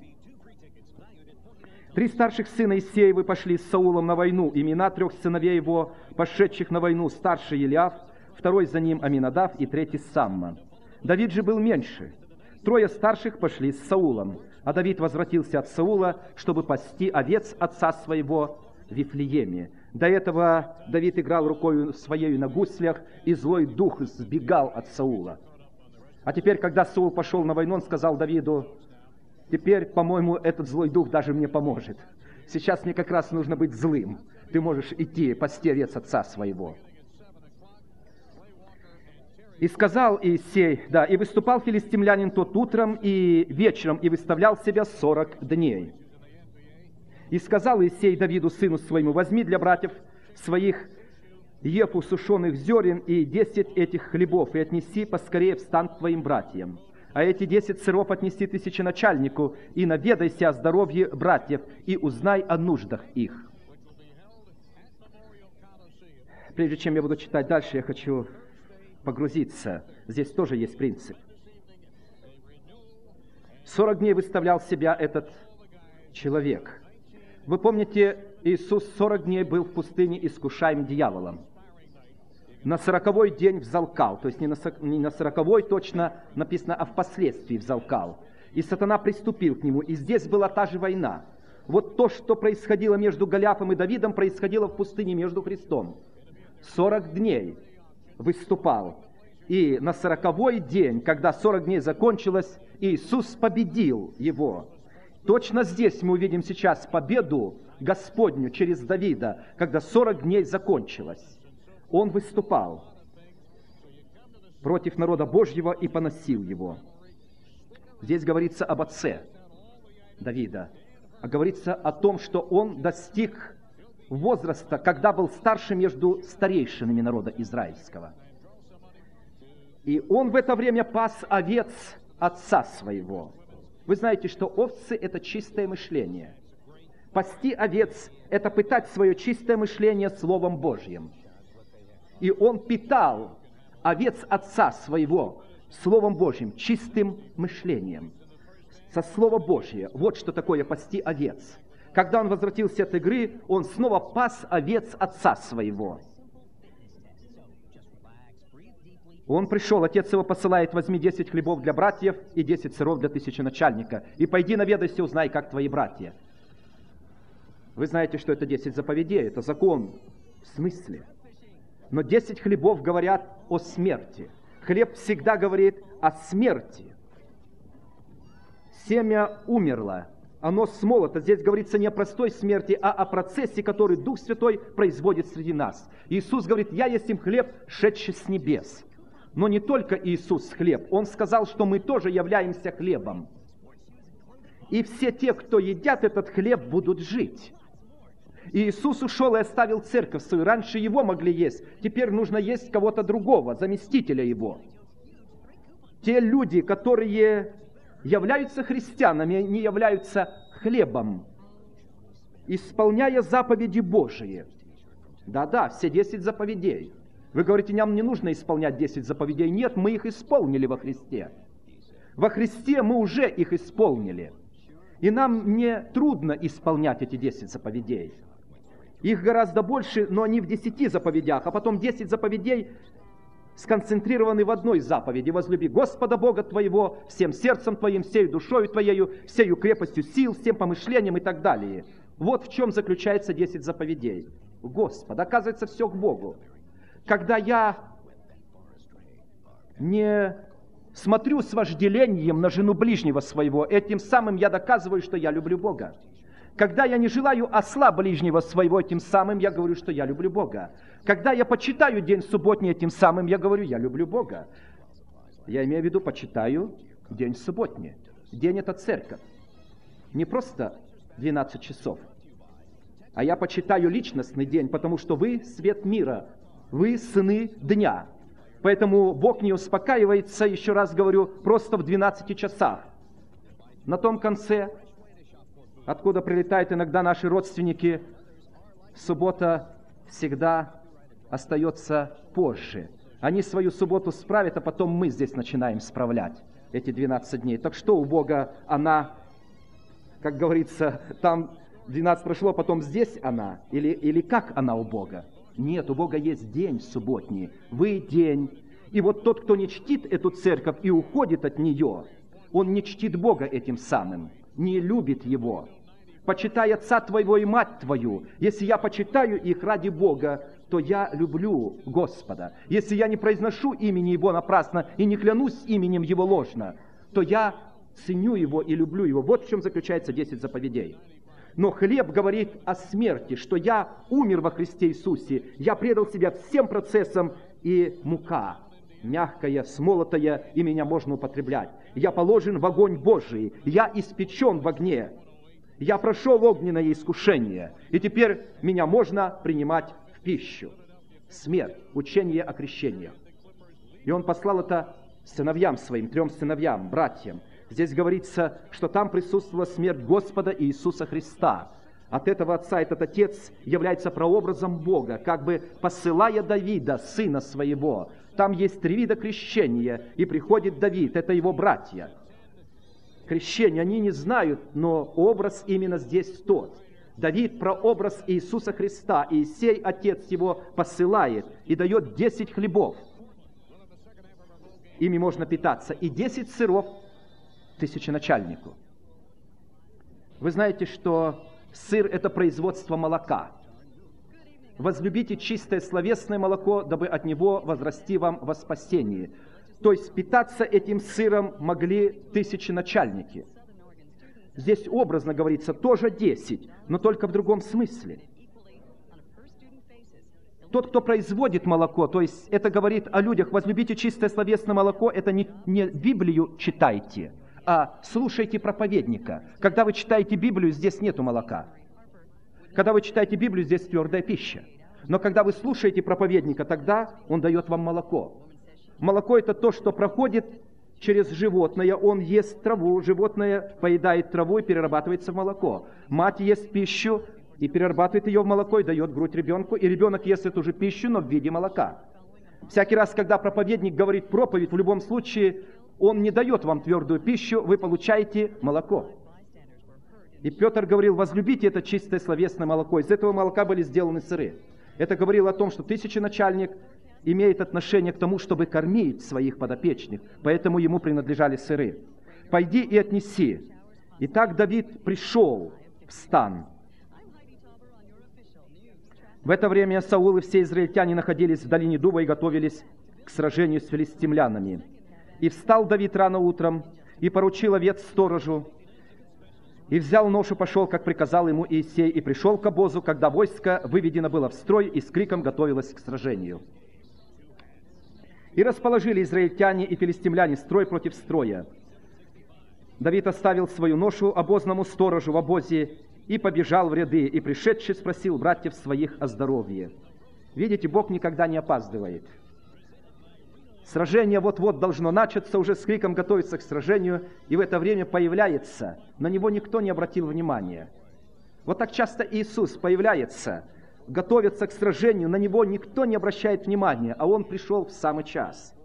Три старших сына Иисеевы пошли с Саулом на войну. Имена трех сыновей его, пошедших на войну: старший Елиаф, второй за ним Аминадав и третий Самма. Давид же был меньше. Трое старших пошли с Саулом, а Давид возвратился от Саула, чтобы пасти овец отца своего в Вифлееме. До этого Давид играл рукою своей на гуслях, и злой дух сбегал от Саула. А теперь, когда Саул пошел на войну, он сказал Давиду: теперь, по-моему, этот злой дух даже мне поможет. Сейчас мне как раз нужно быть злым. Ты можешь идти пасти овец отца своего. И сказал Иисей, да, и выступал филистимлянин тот утром и вечером, и выставлял себя сорок дней. И сказал Иисей Давиду, сыну своему: возьми для братьев своих ефу сушеных зерен и десять этих хлебов, и отнеси поскорее в стан к твоим братьям. А эти десять сыров отнеси тысяченачальнику, и наведайся о здоровье братьев, и узнай о нуждах их. Прежде чем я буду читать дальше, я хочу погрузиться. Здесь тоже есть принцип. Сорок дней выставлял себя этот человек. Вы помните, Иисус сорок дней был в пустыне искушаем дьяволом. на сороковой день взалкал, то есть не на, не на сороковой точно написано, а впоследствии взалкал. И сатана приступил к нему, и здесь была та же война. Вот то, что происходило между Голиафом и Давидом, происходило в пустыне между Христом. Сорок дней выступал. И на сороковой день, когда сорок дней закончилось, Иисус победил его. Точно здесь мы увидим сейчас победу Господню через Давида, когда сорок дней закончилось. Он выступал против народа Божьего и поносил его. Здесь говорится об отце Давида, а говорится о том, что он достиг возраста, когда был старше между старейшинами народа израильского. И он в это время пас овец отца своего. Вы знаете, что овцы – это чистое мышление. Пасти овец – это пытать свое чистое мышление Словом Божьим. И он питал овец отца своего Словом Божьим, чистым мышлением. Со Слова Божьего. Вот что такое пасти овец. Когда он возвратился от игры, он снова пас овец отца своего. Он пришел, отец его посылает: возьми десять хлебов для братьев и десять сыров для тысяченачальника, и пойди наведайся, узнай, как твои братья. Вы знаете, что это десять заповедей, это закон в смысле. Но десять хлебов говорят о смерти. Хлеб всегда говорит о смерти. Семя умерло, оно смолото. Здесь говорится не о простой смерти, а о процессе, который Дух Святой производит среди нас. Иисус говорит: я есть им хлеб, шедший с небес. Но не только Иисус хлеб. Он сказал, что мы тоже являемся хлебом. И все те, кто едят этот хлеб, будут жить. И Иисус ушел и оставил церковь свою. Раньше его могли есть. Теперь нужно есть кого-то другого, заместителя его. Те люди, которые являются христианами, не являются хлебом, исполняя заповеди Божии. Да-да, все десять заповедей. Вы говорите: нам не нужно исполнять десять заповедей. Нет, мы их исполнили во Христе. Во Христе мы уже их исполнили. И нам не трудно исполнять эти десять заповедей. Их гораздо больше, но они в десяти заповедях. А потом десять заповедей сконцентрированы в одной заповеди: возлюби Господа Бога твоего всем сердцем твоим, всею душою твоею, всею крепостью сил, всем помышлением и так далее. Вот в чем заключается десять заповедей. Господь, оказывается, все к Богу. Когда я не смотрю с вожделением на жену ближнего своего, этим самым я доказываю, что я люблю Бога. Когда я не желаю осла ближнего своего, тем самым я говорю, что я люблю Бога. Когда я почитаю день субботний, тем самым я говорю: я люблю Бога. Я имею в виду, почитаю день субботний. День — это церковь. Не просто двенадцать часов. А я почитаю личностный день, потому что вы свет мира, вы сыны дня. Поэтому Бог не успокаивается, еще раз говорю, просто в двенадцати часах. На том конце, откуда прилетают иногда наши родственники, суббота всегда остается позже. Они свою субботу справят, а потом мы здесь начинаем справлять эти двенадцать дней. Так что у Бога она, как говорится, там двенадцать прошло, потом здесь она? Или, или как она у Бога? Нет, у Бога есть день субботний. Вы день. И вот тот, кто не чтит эту церковь и уходит от нее, он не чтит Бога этим самым, не любит Его. Почитай отца твоего и мать твою. Если я почитаю их ради Бога, то я люблю Господа. Если я не произношу имени Его напрасно и не клянусь именем Его ложно, то я ценю Его и люблю Его. Вот в чем заключается десять заповедей. Но хлеб говорит о смерти, что я умер во Христе Иисусе, я предал себя всем процессам, и мука, мягкая, смолотая, и меня можно употреблять. Я положен в огонь Божий, я испечен в огне, я прошел огненное искушение, и теперь меня можно принимать в пищу. Смерть, учение о крещениях. И он послал это сыновьям своим, трем сыновьям, братьям. Здесь говорится, что там присутствовала смерть Господа Иисуса Христа. От этого отца этот отец является прообразом Бога, как бы посылая Давида, сына своего. Там есть три вида крещения, и приходит Давид, это его братья. Крещение они не знают, но образ именно здесь тот. Давид прообраз Иисуса Христа, и сей Отец его посылает и дает десять хлебов. Ими можно питаться. И десять сыров тысяченачальнику. Вы знаете, что сыр – это производство молока. Возлюбите чистое словесное молоко, дабы от него возрасти вам во спасении. То есть питаться этим сыром могли тысяченачальники. Здесь образно говорится тоже десять, но только в другом смысле. Тот, кто производит молоко, то есть это говорит о людях, возлюбите чистое словесное молоко, это не, не Библию читайте, а слушайте проповедника. Когда вы читаете Библию, здесь нету молока. Когда вы читаете Библию, здесь твердая пища. Но когда вы слушаете проповедника, тогда он дает вам молоко. Молоко – это то, что проходит через животное. Он ест траву, животное поедает траву и перерабатывается в молоко. Мать ест пищу и перерабатывает ее в молоко и дает грудь ребенку. И ребенок ест эту же пищу, но в виде молока. Всякий раз, когда проповедник говорит проповедь, в любом случае он не дает вам твердую пищу, вы получаете молоко. И Петр говорил, возлюбите это чистое словесное молоко. Из этого молока были сделаны сыры. Это говорило о том, что тысяченачальник имеет отношение к тому, чтобы кормить своих подопечных. Поэтому ему принадлежали сыры. «Пойди и отнеси». Итак, Давид пришел в стан. В это время Саул и все израильтяне находились в долине Дуба и готовились к сражению с филистимлянами. «И встал Давид рано утром, и поручил овец сторожу, и взял нож и пошел, как приказал ему Иисей, и пришел к обозу, когда войско выведено было в строй и с криком готовилось к сражению. И расположили израильтяне и филистимляне строй против строя. Давид оставил свою ношу обозному сторожу в обозе и побежал в ряды, и пришедший спросил братьев своих о здоровье». Видите, Бог никогда не опаздывает. Сражение вот-вот должно начаться, уже с криком готовится к сражению, и в это время появляется. На него никто не обратил внимания. Вот так часто Иисус появляется, готовится к сражению, на него никто не обращает внимания, а он пришел в самый час.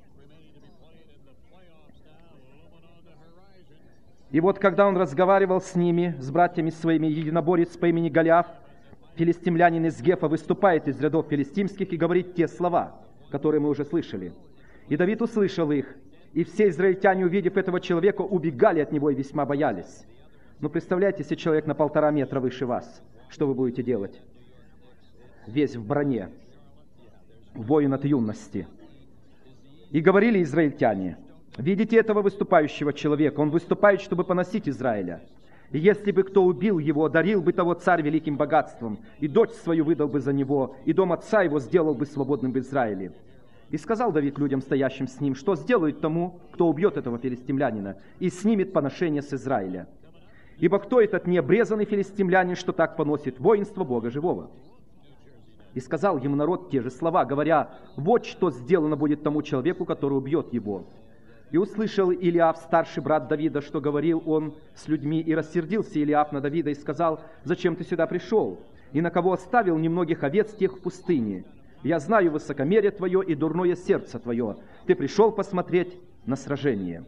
И вот когда он разговаривал с ними, с братьями своими, единоборец по имени Голиаф, филистимлянин из Гефа, выступает из рядов филистимских и говорит те слова, которые мы уже слышали. И Давид услышал их, и все израильтяне, увидев этого человека, убегали от него и весьма боялись. Ну, представляете, если человек на полтора метра выше вас, что вы будете делать? Весь в броне, воин от юности. И говорили израильтяне: видите этого выступающего человека, он выступает, чтобы поносить Израиля. И если бы кто убил его, одарил бы того царь великим богатством, и дочь свою выдал бы за него, и дом отца его сделал бы свободным в Израиле. И сказал Давид людям, стоящим с ним, что сделают тому, кто убьет этого филистимлянина, и снимет поношение с Израиля. Ибо кто этот необрезанный филистимлянин, что так поносит воинство Бога живого? И сказал ему народ те же слова, говоря: вот что сделано будет тому человеку, который убьет его. И услышал Илиаф, старший брат Давида, что говорил он с людьми, и рассердился Илиаф на Давида и сказал: зачем ты сюда пришел? И на кого оставил немногих овец тех в пустыне? Я знаю высокомерие твое и дурное сердце твое. Ты пришел посмотреть на сражение.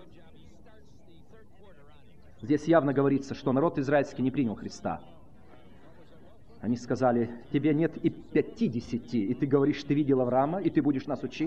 Здесь явно говорится, что народ израильский не принял Христа. Они сказали: тебе нет и пятидесяти, и ты говоришь, ты видел Авраама, и ты будешь нас учить?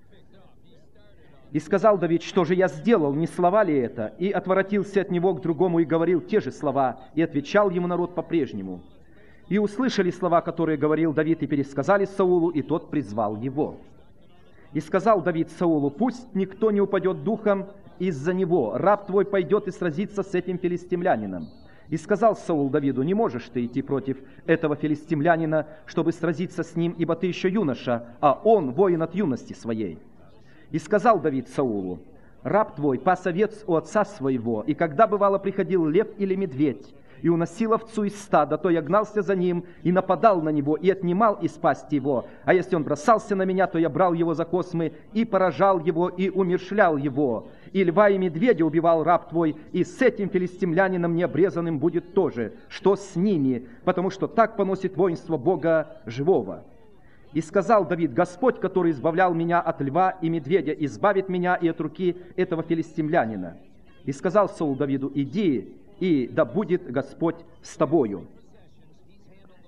И сказал Давид: что же я сделал, не слова ли это? И отворотился от него к другому и говорил те же слова, и отвечал ему народ по-прежнему. И услышали слова, которые говорил Давид, и пересказали Саулу, и тот призвал его. И сказал Давид Саулу: пусть никто не упадет духом из-за него, раб твой пойдет и сразится с этим филистимлянином. И сказал Саул Давиду: не можешь ты идти против этого филистимлянина, чтобы сразиться с ним, ибо ты еще юноша, а он воин от юности своей. И сказал Давид Саулу: раб твой пас овец у отца своего, и когда бывало приходил лев или медведь, и уносил овцу из стада, то я гнался за ним и нападал на него, и отнимал из пасти его. А если он бросался на меня, то я брал его за космы и поражал его, и умерщвлял его. И льва и медведя убивал раб твой, и с этим филистимлянином необрезанным будет тоже, что с ними, потому что так поносит воинство Бога живого. И сказал Давид: Господь, который избавлял меня от льва и медведя, избавит меня и от руки этого филистимлянина. И сказал Саул Давиду: иди, и да будет Господь с тобою.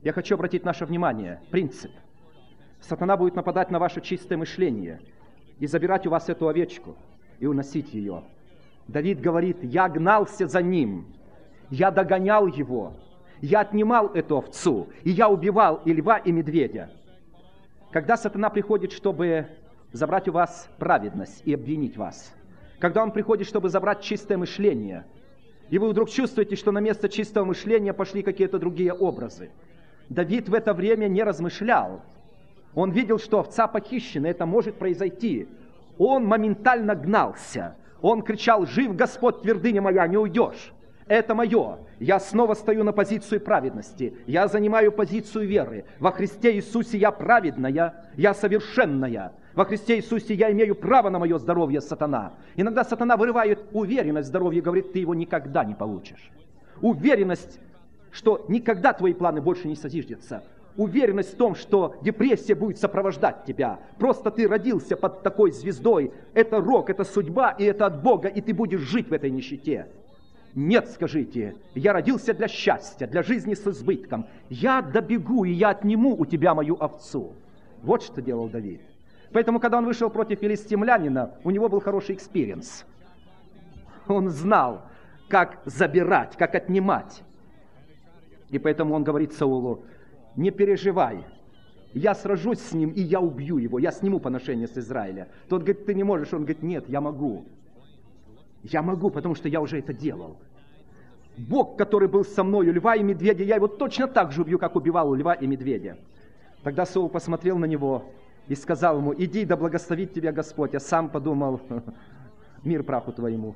Я хочу обратить наше внимание. Принцип. Сатана будет нападать на ваше чистое мышление и забирать у вас эту овечку и уносить ее. Давид говорит: я гнался за ним, я догонял его, я отнимал эту овцу, и я убивал и льва, и медведя. Когда сатана приходит, чтобы забрать у вас праведность и обвинить вас, когда он приходит, чтобы забрать чистое мышление, и вы вдруг чувствуете, что на место чистого мышления пошли какие-то другие образы. Давид в это время не размышлял. Он видел, что овца похищена, это может произойти. Он моментально гнался. Он кричал: «Жив Господь, твердыня моя, не уйдешь! Это мое! Я снова стою на позицию праведности. Я занимаю позицию веры. Во Христе Иисусе я праведная, я совершенная. Во Христе Иисусе я имею право на мое здоровье, сатана». Иногда сатана вырывает уверенность в здоровье и говорит: ты его никогда не получишь. Уверенность, что никогда твои планы больше не созиждятся. Уверенность в том, что депрессия будет сопровождать тебя. Просто ты родился под такой звездой. Это рок, это судьба, и это от Бога, и ты будешь жить в этой нищете. Нет, скажите, я родился для счастья, для жизни с избытком. Я добегу, и я отниму у тебя мою овцу. Вот что делал Давид. Поэтому, когда он вышел против филистимлянина, у него был хороший экспириенс. Он знал, как забирать, как отнимать. И поэтому он говорит Саулу: не переживай, я сражусь с ним, и я убью его, я сниму поношение с Израиля. Тот говорит: ты не можешь. Он говорит: нет, я могу. Я могу, потому что я уже это делал. Бог, который был со мною, льва и медведя, я его точно так же убью, как убивал льва и медведя. Тогда Саул посмотрел на него и сказал ему: иди, да благословит тебя Господь. А сам подумал: мир праху твоему.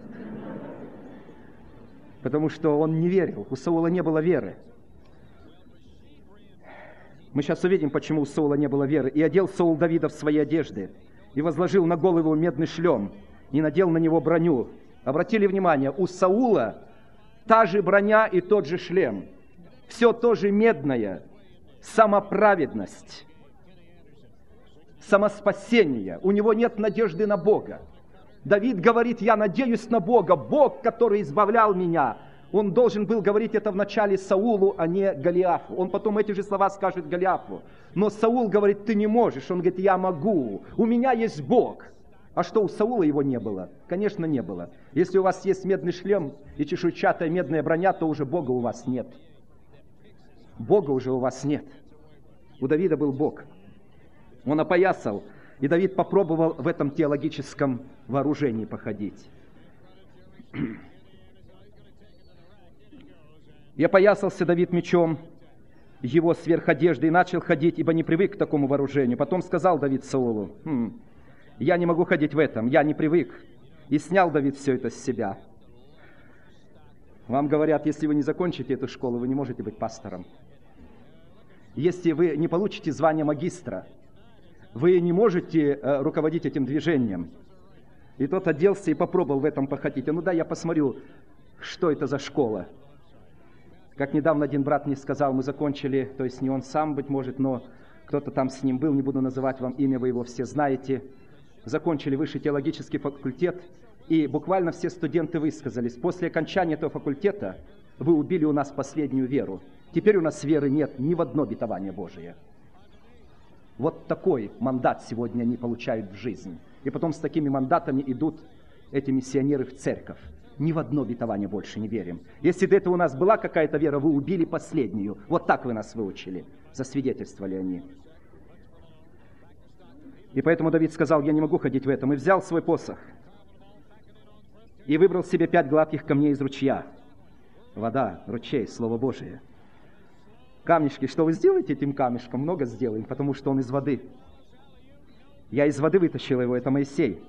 Потому что он не верил, у Саула не было веры. Мы сейчас увидим, почему у Саула не было веры. «И одел Саул Давида в свои одежды, и возложил на голову медный шлем, и надел на него броню». Обратили внимание, у Саула та же броня и тот же шлем. Все тоже медное. Самоправедность, самоспасение. У него нет надежды на Бога. Давид говорит: я надеюсь на Бога, Бог, который избавлял меня. Он должен был говорить это вначале Саулу, а не Голиафу. Он потом эти же слова скажет Голиафу. Но Саул говорит: ты не можешь. Он говорит: я могу. У меня есть Бог. А что, у Саула его не было? Конечно, не было. Если у вас есть медный шлем и чешуйчатая медная броня, то уже Бога у вас нет. Бога уже у вас нет. У Давида был Бог. Он опоясал. И Давид попробовал в этом теологическом вооружении походить. И опоясался Давид мечом его сверх одежды и начал ходить, ибо не привык к такому вооружению. Потом сказал Давид Саулу: хм, я не могу ходить в этом, я не привык. И снял Давид все это с себя. Вам говорят, если вы не закончите эту школу, вы не можете быть пастором. Если вы не получите звание магистра, вы не можете э, руководить этим движением. И тот оделся и попробовал в этом походить. А ну да, я посмотрю, что это за школа. Как недавно один брат мне сказал, мы закончили, то есть не он сам, быть может, но кто-то там с ним был, не буду называть вам имя, вы его все знаете. Закончили высший теологический факультет, и буквально все студенты высказались: после окончания этого факультета вы убили у нас последнюю веру. Теперь у нас веры нет ни в одно обетование Божие. Вот такой мандат сегодня они получают в жизнь. И потом с такими мандатами идут эти миссионеры в церковь. Ни в одно обетование больше не верим. Если до этого у нас была какая-то вера, вы убили последнюю. Вот так вы нас выучили. Засвидетельствовали они. И поэтому Давид сказал: я не могу ходить в этом. И взял свой посох. И выбрал себе пять гладких камней из ручья. Вода, ручей, Слово Божие. Камешки, что вы сделаете этим камешком? Много сделаем, потому что он из воды. Я из воды вытащил его, это Моисей.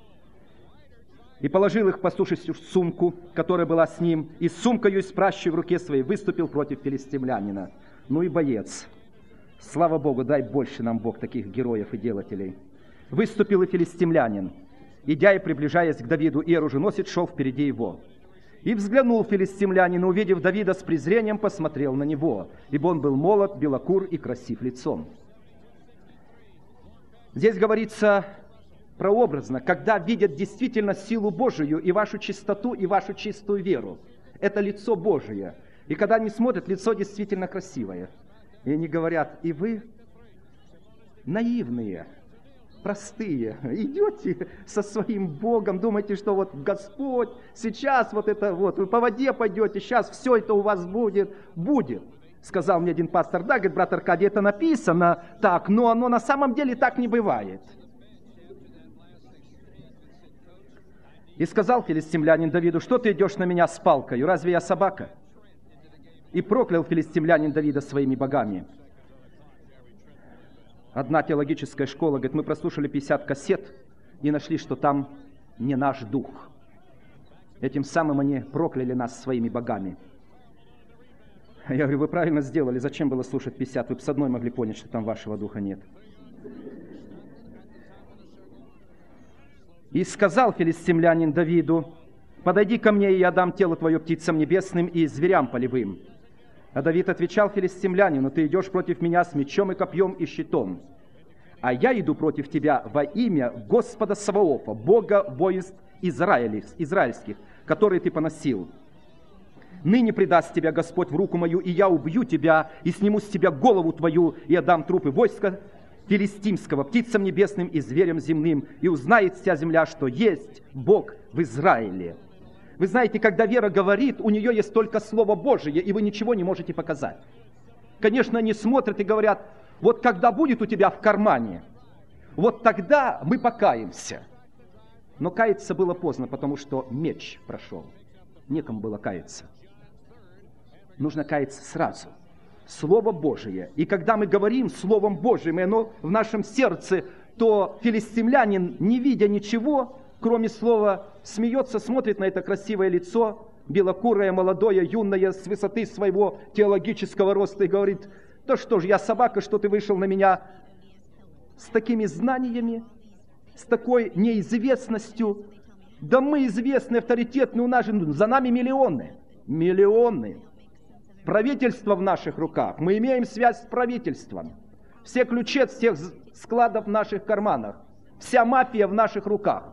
И положил их в пастушескую сумку, которая была с ним, и с сумкою из пращи в руке своей выступил против филистимлянина. Ну и боец. Слава Богу, дай больше нам Бог таких героев и делателей. Выступил и филистимлянин, идя и приближаясь к Давиду, и оруженосец шел впереди его. И взглянул филистимлянин, увидев Давида с презрением, посмотрел на него, ибо он был молод, белокур и красив лицом. Здесь говорится прообразно, когда видят действительно силу Божию и вашу чистоту, и вашу чистую веру. Это лицо Божие. И когда они смотрят, лицо действительно красивое. И они говорят: и вы наивные, простые, идете со своим Богом, думаете, что вот Господь сейчас вот это вот, вы по воде пойдете, сейчас все это у вас будет, будет. Сказал мне один пастор: да, говорит, брат Аркадий, это написано так, но оно на самом деле так не бывает. И сказал филистимлянин Давиду: что ты идешь на меня с палкой, разве я собака? И проклял филистимлянин Давида своими богами. Одна теологическая школа, говорит, мы прослушали пятьдесят кассет и нашли, что там не наш дух. Этим самым они прокляли нас своими богами. Я говорю: вы правильно сделали, зачем было слушать пятьдесят? Вы бы с одной могли понять, что там вашего духа нет. И сказал филистимлянин Давиду: подойди ко мне, и я дам тело твое птицам небесным и зверям полевым. А Давид отвечал филистимлянину: ты идешь против меня с мечом и копьем и щитом, а я иду против тебя во имя Господа Саваофа, Бога воинств израильских, которые ты поносил. Ныне предаст тебя Господь в руку мою, и я убью тебя, и сниму с тебя голову твою, и отдам трупы войска филистимского птицам небесным и зверям земным, и узнает вся земля, что есть Бог в Израиле. Вы знаете, когда вера говорит, у нее есть только Слово Божие, и вы ничего не можете показать. Конечно, они смотрят и говорят: вот когда будет у тебя в кармане, вот тогда мы покаемся. Но каяться было поздно, потому что меч прошел. Некому было каяться. Нужно каяться сразу. Слово Божие. И когда мы говорим Словом Божиим, и оно в нашем сердце, то филистимлянин, не видя ничего, кроме слова, смеется, смотрит на это красивое лицо, белокурое, молодое, юное, с высоты своего теологического роста, и говорит: да что ж, я собака, что ты вышел на меня с такими знаниями, с такой неизвестностью. Да мы известны, авторитетны, у нас же за нами миллионы, миллионы. Правительство в наших руках, мы имеем связь с правительством. Все ключи от всех складов в наших карманах, вся мафия в наших руках.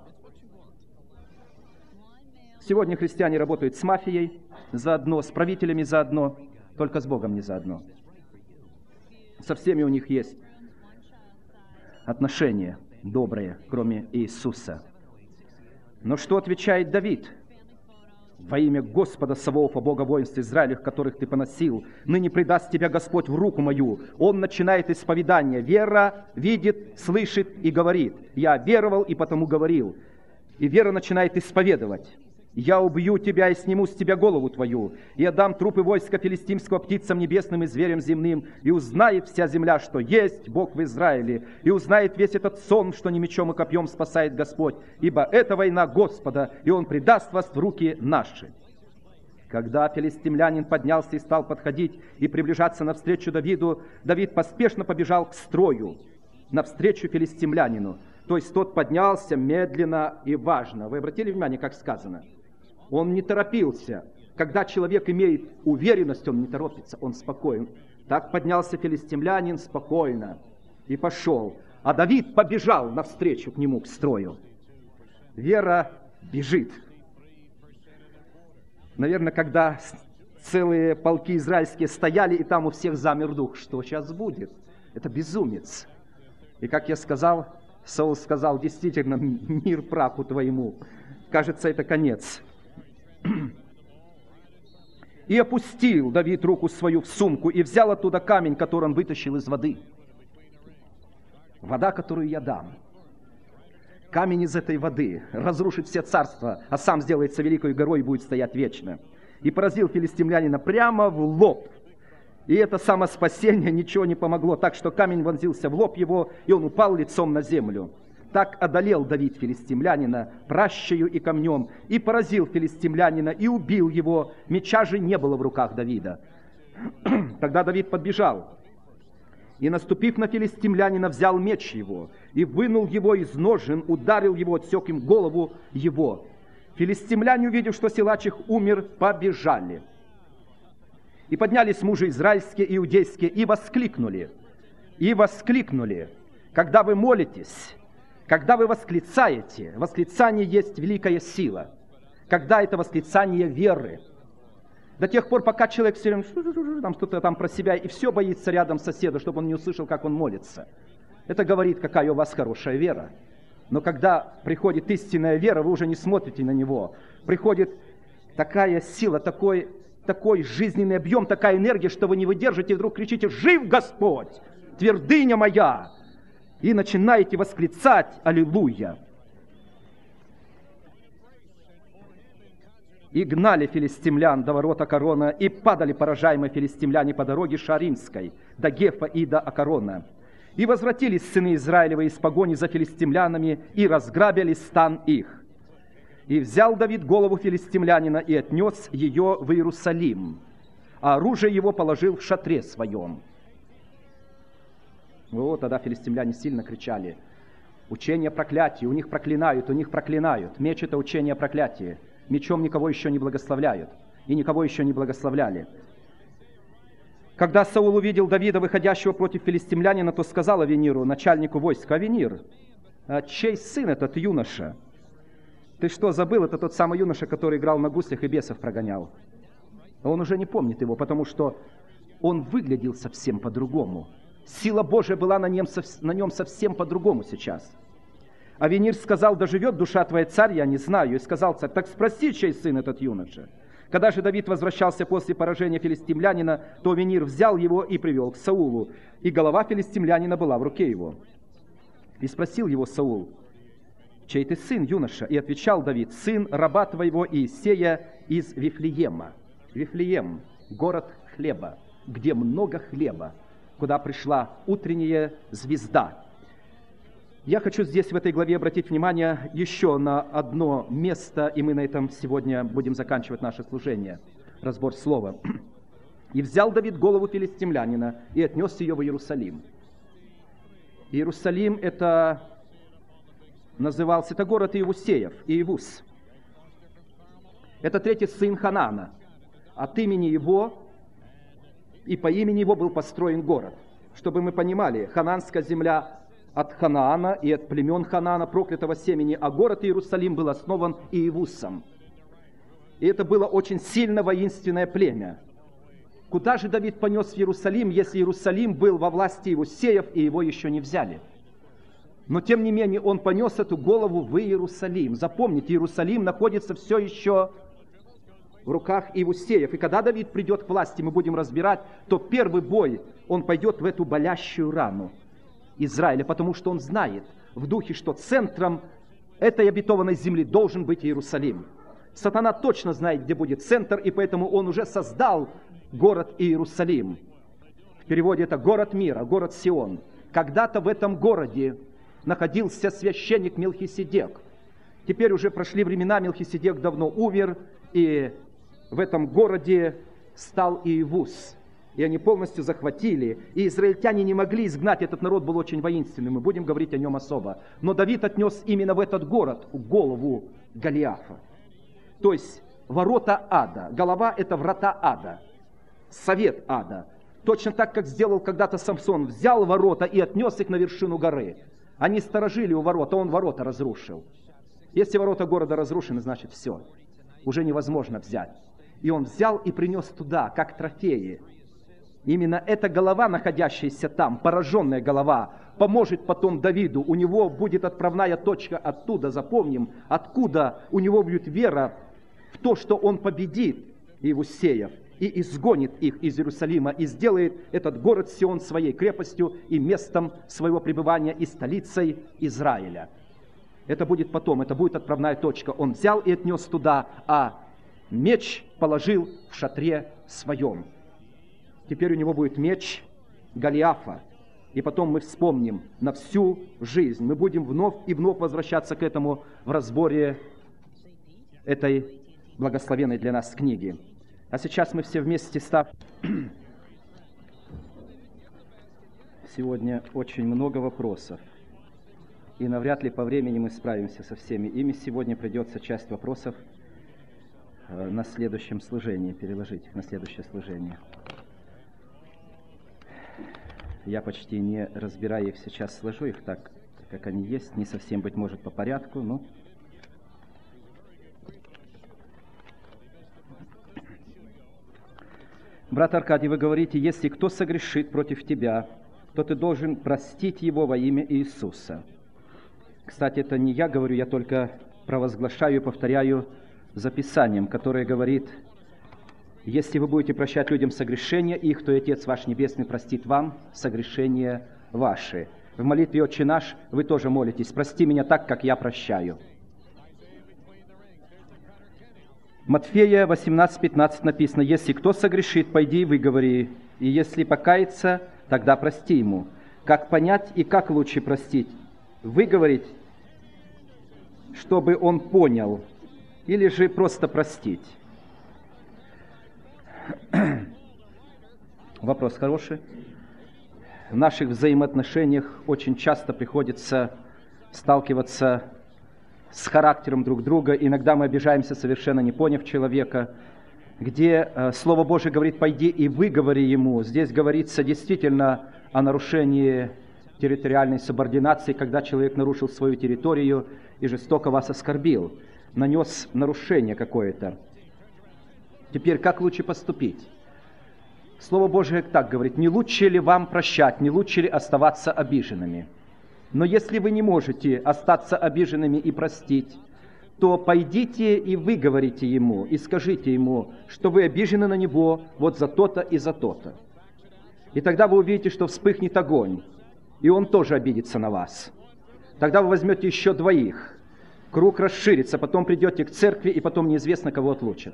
Сегодня христиане работают с мафией заодно, с правителями заодно, только с Богом не заодно. Со всеми у них есть отношения добрые, кроме Иисуса. Но что отвечает Давид? Во имя Господа Саваофа, Бога воинств Израилев, которых ты поносил, ныне предаст тебя Господь в руку мою. Он начинает исповедание. Вера видит, слышит и говорит: я веровал и потому говорил. И вера начинает исповедовать: я убью тебя и сниму с тебя голову твою, и отдам трупы войска филистимского птицам небесным и зверям земным, и узнает вся земля, что есть Бог в Израиле, и узнает весь этот сон, что не мечом и копьем спасает Господь, ибо это война Господа, и Он предаст вас в руки наши. Когда филистимлянин поднялся и стал подходить и приближаться навстречу Давиду, Давид поспешно побежал к строю, навстречу филистимлянину. То есть тот поднялся медленно и важно. Вы обратили внимание, как сказано? Он не торопился. Когда человек имеет уверенность, он не торопится, он спокоен. Так поднялся филистимлянин спокойно и пошел. А Давид побежал навстречу к нему, к строю. Вера бежит. Наверное, когда целые полки израильские стояли, и там у всех замер дух. Что сейчас будет? Это безумец. И как я сказал, Саул сказал: действительно, мир праху твоему. Кажется, это конец. И опустил Давид руку свою в сумку и взял оттуда камень, который он вытащил из воды. Вода, которую я дам. Камень из этой воды разрушит все царства, а сам сделается великой горой и будет стоять вечно. И поразил филистимлянина прямо в лоб. И это самоспасение ничего не помогло, так что камень вонзился в лоб его, и он упал лицом на землю. Так одолел Давид филистимлянина пращею и камнем, и поразил филистимлянина, и убил его. Меча же не было в руках Давида. Тогда Давид подбежал, и, наступив на филистимлянина, взял меч его, и вынул его из ножен, ударил его, отсек им голову его. Филистимляне, увидев, что силач их умер, побежали. И поднялись мужи израильские, иудейские, и воскликнули, и воскликнули, когда вы молитесь, когда вы восклицаете, восклицание есть великая сила, когда это восклицание веры. До тех пор, пока человек все время там что-то там про себя и все боится рядом соседа, чтобы он не услышал, как он молится. Это говорит, какая у вас хорошая вера. Но когда приходит истинная вера, вы уже не смотрите на него. Приходит такая сила, такой, такой жизненный объем, такая энергия, что вы не выдержите, и вдруг кричите: «Жив Господь! Твердыня моя!» И начинаете восклицать: «Аллилуйя!» И гнали филистимлян до ворота Акарона, и падали поражаемые филистимляне по дороге Шаримской, до Гефа и до Акарона. И возвратились сыны Израилевы из погони за филистимлянами, и разграбили стан их. И взял Давид голову филистимлянина и отнес ее в Иерусалим, а оружие его положил в шатре своем. Вот тогда филистимляне сильно кричали: «Учение проклятия, у них проклинают, у них проклинают». Меч — это учение проклятия. Мечом никого еще не благословляют, и никого еще не благословляли. Когда Саул увидел Давида, выходящего против филистимлянина, то сказал Авениру, начальнику войска: «Авенир, а чей сын этот юноша? Ты что, забыл? Это тот самый юноша, который играл на гуслях и бесов прогонял». Он уже не помнит его, потому что он выглядел совсем по-другому. Сила Божия была на нем, на нем совсем по-другому сейчас. Авенир сказал: «Да живет душа твоя, царь, я не знаю». И сказал царь: «Так спроси, чей сын этот юноша». Когда же Давид возвращался после поражения филистимлянина, то Авенир взял его и привел к Саулу, и голова филистимлянина была в руке его. И спросил его Саул: «Чей ты сын, юноша?» И отвечал Давид: «Сын раба твоего Иисея из Вифлеема». Вифлеем – город хлеба, где много хлеба, куда пришла утренняя звезда. Я хочу здесь, в этой главе, обратить внимание еще на одно место, и мы на этом сегодня будем заканчивать наше служение, разбор слова. «И взял Давид голову филистимлянина и отнес ее в Иерусалим». Иерусалим – это назывался, это город Иевусеев, Иевус. Это третий сын Ханаана. От имени его и по имени его был построен город. Чтобы мы понимали, хананская земля от Ханаана и от племен Ханаана, проклятого семени, а город Иерусалим был основан Иевусом. И это было очень сильно воинственное племя. Куда же Давид понес в Иерусалим, если Иерусалим был во власти Иевусеев, и его еще не взяли? Но, тем не менее, он понес эту голову в Иерусалим. Запомните, Иерусалим находится все еще в руках Иевусеев. И когда Давид придет к власти, мы будем разбирать, то первый бой, он пойдет в эту болящую рану Израиля, потому что он знает в духе, что центром этой обетованной земли должен быть Иерусалим. Сатана точно знает, где будет центр, и поэтому он уже создал город Иерусалим. В переводе это город мира, город Сион. Когда-то в этом городе находился священник Мелхиседек. Теперь уже прошли времена, Мелхиседек давно умер, и в этом городе стал Иевус. И они полностью захватили, и израильтяне не могли изгнать, этот народ был очень воинственным, мы будем говорить о нем особо. Но Давид отнес именно в этот город голову Голиафа. То есть ворота ада. Голова – это врата ада, совет ада. Точно так, как сделал когда-то Самсон, взял ворота и отнес их на вершину горы. Они сторожили у ворот, а он ворота разрушил. Если ворота города разрушены, значит все, уже невозможно взять. И он взял и принес туда, как трофеи. Именно эта голова, находящаяся там, пораженная голова, поможет потом Давиду. У него будет отправная точка оттуда, запомним, откуда у него будет вера в то, что он победит Иевусеев и изгонит их из Иерусалима, и сделает этот город Сион своей крепостью и местом своего пребывания и столицей Израиля. Это будет потом, это будет отправная точка. Он взял и отнес туда, а меч положил в шатре своем. Теперь у него будет меч Голиафа. И потом мы вспомним на всю жизнь. Мы будем вновь и вновь возвращаться к этому в разборе этой благословенной для нас книги. А сейчас мы все вместе став... Сегодня очень много вопросов. И навряд ли по времени мы справимся со всеми ими. Сегодня придется часть вопросов на следующем служении переложить, на следующее служение. Я почти не разбирая их сейчас, сложу их так, как они есть. Не совсем, быть может, по порядку, но... Брат Аркадий, вы говорите, если кто согрешит против тебя, то ты должен простить его во имя Иисуса. Кстати, это не я говорю, я только провозглашаю и повторяю за Писанием, которое говорит: если вы будете прощать людям согрешения их, то и Отец ваш Небесный простит вам согрешения ваши. В молитве «Отче наш» вы тоже молитесь: прости меня так, как я прощаю. Матфея восемнадцать пятнадцать написано: если кто согрешит, пойди и выговори, и если покается, тогда прости ему. Как понять и как лучше простить? Выговорить, чтобы он понял, или же просто простить? Вопрос хороший. В наших взаимоотношениях очень часто приходится сталкиваться с характером друг друга. Иногда мы обижаемся, совершенно не поняв человека. Где э, Слово Божие говорит: «Пойди и выговори ему». Здесь говорится действительно о нарушении территориальной субординации, когда человек нарушил свою территорию и жестоко вас оскорбил, нанес нарушение какое-то. Теперь, как лучше поступить? Слово Божие так говорит: не лучше ли вам прощать, не лучше ли оставаться обиженными? Но если вы не можете остаться обиженными и простить, то пойдите и выговорите ему, и скажите ему, что вы обижены на него вот за то-то и за то-то. И тогда вы увидите, что вспыхнет огонь, и он тоже обидится на вас. Тогда вы возьмете еще двоих, круг расширится, потом придете к церкви, и потом неизвестно, кого отлучат.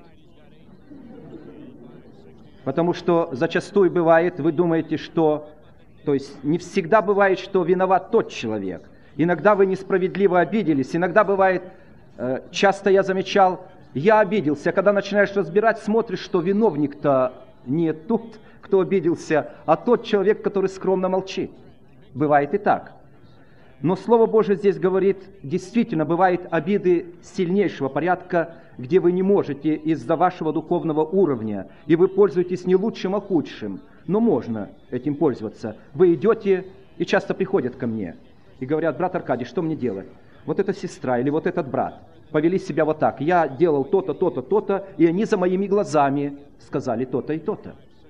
Потому что зачастую бывает, вы думаете, что... То есть не всегда бывает, что виноват тот человек. Иногда вы несправедливо обиделись, иногда бывает, э, часто я замечал, я обиделся. Когда начинаешь разбирать, смотришь, что виновник-то не тот, кто обиделся, а тот человек, который скромно молчит. Бывает и так. Но Слово Божие здесь говорит, действительно, бывают обиды сильнейшего порядка, где вы не можете из-за вашего духовного уровня, и вы пользуетесь не лучшим, а худшим. Но можно этим пользоваться. Вы идете, и часто приходят ко мне, и говорят: брат Аркадий, что мне делать? Вот эта сестра или вот этот брат повели себя вот так. Я делал то-то, то-то, то-то, и они за моими глазами сказали то-то и то-то.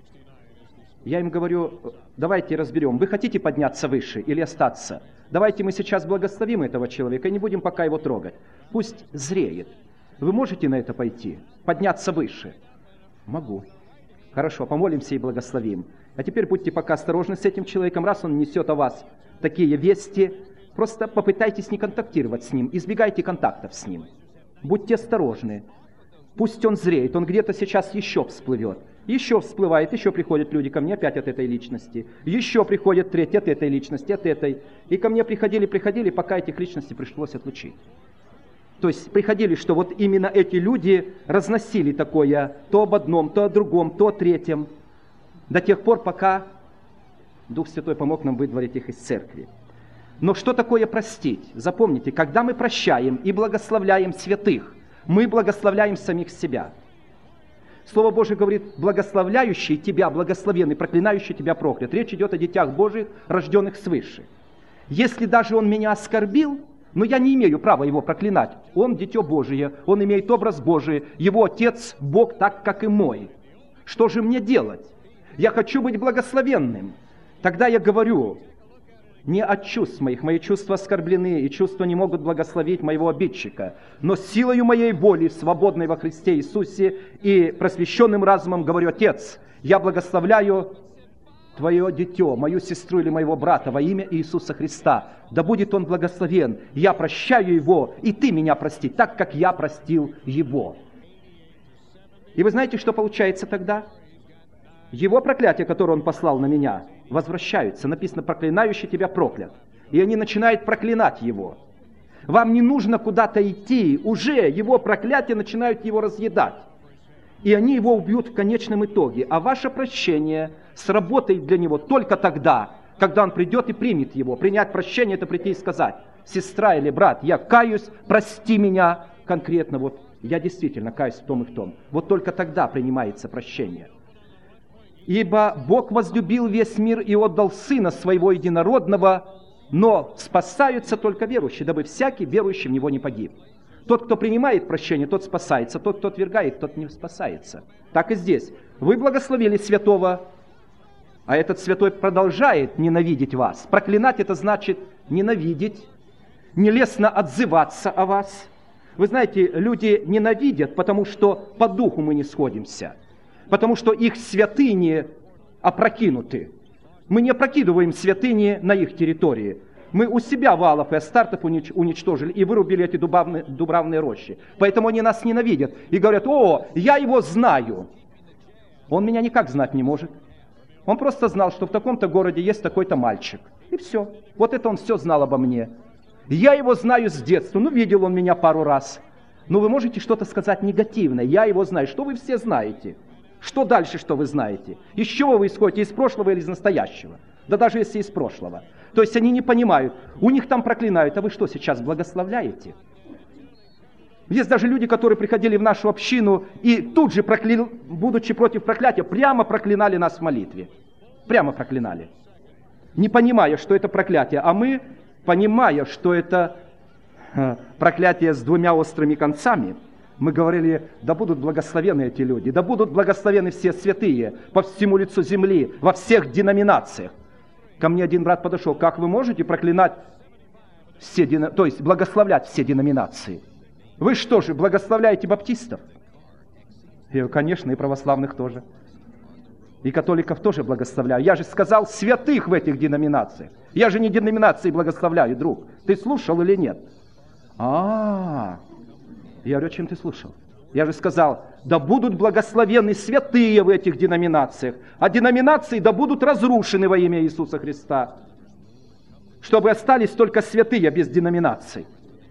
Я им говорю: давайте разберем, вы хотите подняться выше или остаться? Давайте мы сейчас благословим этого человека и не будем пока его трогать. Пусть зреет. Вы можете на это пойти? Подняться выше? Могу. Хорошо, помолимся и благословим. А теперь будьте пока осторожны с этим человеком. Раз он несет о вас такие вести, просто попытайтесь не контактировать с ним, избегайте контактов с ним. Будьте осторожны. Пусть он зреет, он где-то сейчас еще всплывет. Еще всплывает, еще приходят люди ко мне опять от этой личности. Еще приходят третьи от этой личности, от этой. И ко мне приходили, приходили, пока этих личностей пришлось отлучить. То есть приходили, что вот именно эти люди разносили такое то об одном, то о другом, то о третьем, до тех пор, пока Дух Святой помог нам выдворить их из церкви. Но что такое простить? Запомните, когда мы прощаем и благословляем святых, мы благословляем самих себя. Слово Божие говорит: благословляющий тебя благословен, и проклинающий тебя проклят. Речь идет о детях Божьих, рожденных свыше. Если даже он меня оскорбил, но я не имею права его проклинать. Он дитё Божие, он имеет образ Божий, его Отец Бог так, как и мой. Что же мне делать? Я хочу быть благословенным. Тогда я говорю не от чувств моих, мои чувства оскорблены, и чувства не могут благословить моего обидчика, но силою моей воли, свободной во Христе Иисусе и просвещенным разумом говорю: Отец, я благословляю твое дитё, мою сестру или моего брата во имя Иисуса Христа. Да будет он благословен. Я прощаю его, и ты меня прости, так как я простил его. И вы знаете, что получается тогда? Его проклятие, которое он послал на меня, возвращаются. Написано: проклинающий тебя проклят. И они начинают проклинать его. Вам не нужно куда-то идти, уже его проклятия начинают его разъедать. И они его убьют в конечном итоге. А ваше прощение сработает для него только тогда, когда он придет и примет его. Принять прощение — это прийти и сказать: сестра или брат, я каюсь, прости меня конкретно. Вот я действительно каюсь в том и в том. Вот только тогда принимается прощение. Ибо Бог возлюбил весь мир и отдал Сына Своего Единородного, но спасаются только верующие, дабы всякий верующий в Него не погиб. Тот, кто принимает прощение, тот спасается, тот, кто отвергает, тот не спасается. Так и здесь. Вы благословили святого, а этот святой продолжает ненавидеть вас. Проклинать — это значит ненавидеть, нелестно отзываться о вас. Вы знаете, люди ненавидят, потому что по духу мы не сходимся, потому что их святыни опрокинуты. Мы не опрокидываем святыни на их территории. Мы у себя Валов и Астартов унич- уничтожили и вырубили эти дубравные, дубравные рощи. Поэтому они нас ненавидят и говорят: о, я его знаю. Он меня никак знать не может. Он просто знал, что в таком-то городе есть такой-то мальчик. И все. Вот это он все знал обо мне. Я его знаю с детства. Ну, видел он меня пару раз. Но вы можете что-то сказать негативное. Я его знаю. Что вы все знаете? Что дальше, что вы знаете? Из чего вы исходите? Из прошлого или из настоящего? Да даже если из прошлого. То есть они не понимают. У них там проклинают. А вы что, сейчас благословляете? Есть даже люди, которые приходили в нашу общину и тут же, проклял, будучи против проклятия, прямо проклинали нас в молитве. Прямо проклинали. Не понимая, что это проклятие. А мы, понимая, что это проклятие с двумя острыми концами, мы говорили: да будут благословены эти люди, да будут благословены все святые по всему лицу земли, во всех деноминациях. Ко мне один брат подошел: как вы можете проклинать все, то есть благословлять все деноминации? Вы что же, благословляете баптистов? Я говорю: конечно, и православных тоже. И католиков тоже благословляю. Я же сказал святых в этих деноминациях. Я же не деноминации благословляю, друг. Ты слушал или нет? А-а-а. Я говорю: чем ты слушал? Я же сказал: да будут благословенны святые в этих деноминациях, а деноминации да будут разрушены во имя Иисуса Христа, чтобы остались только святые без деноминаций,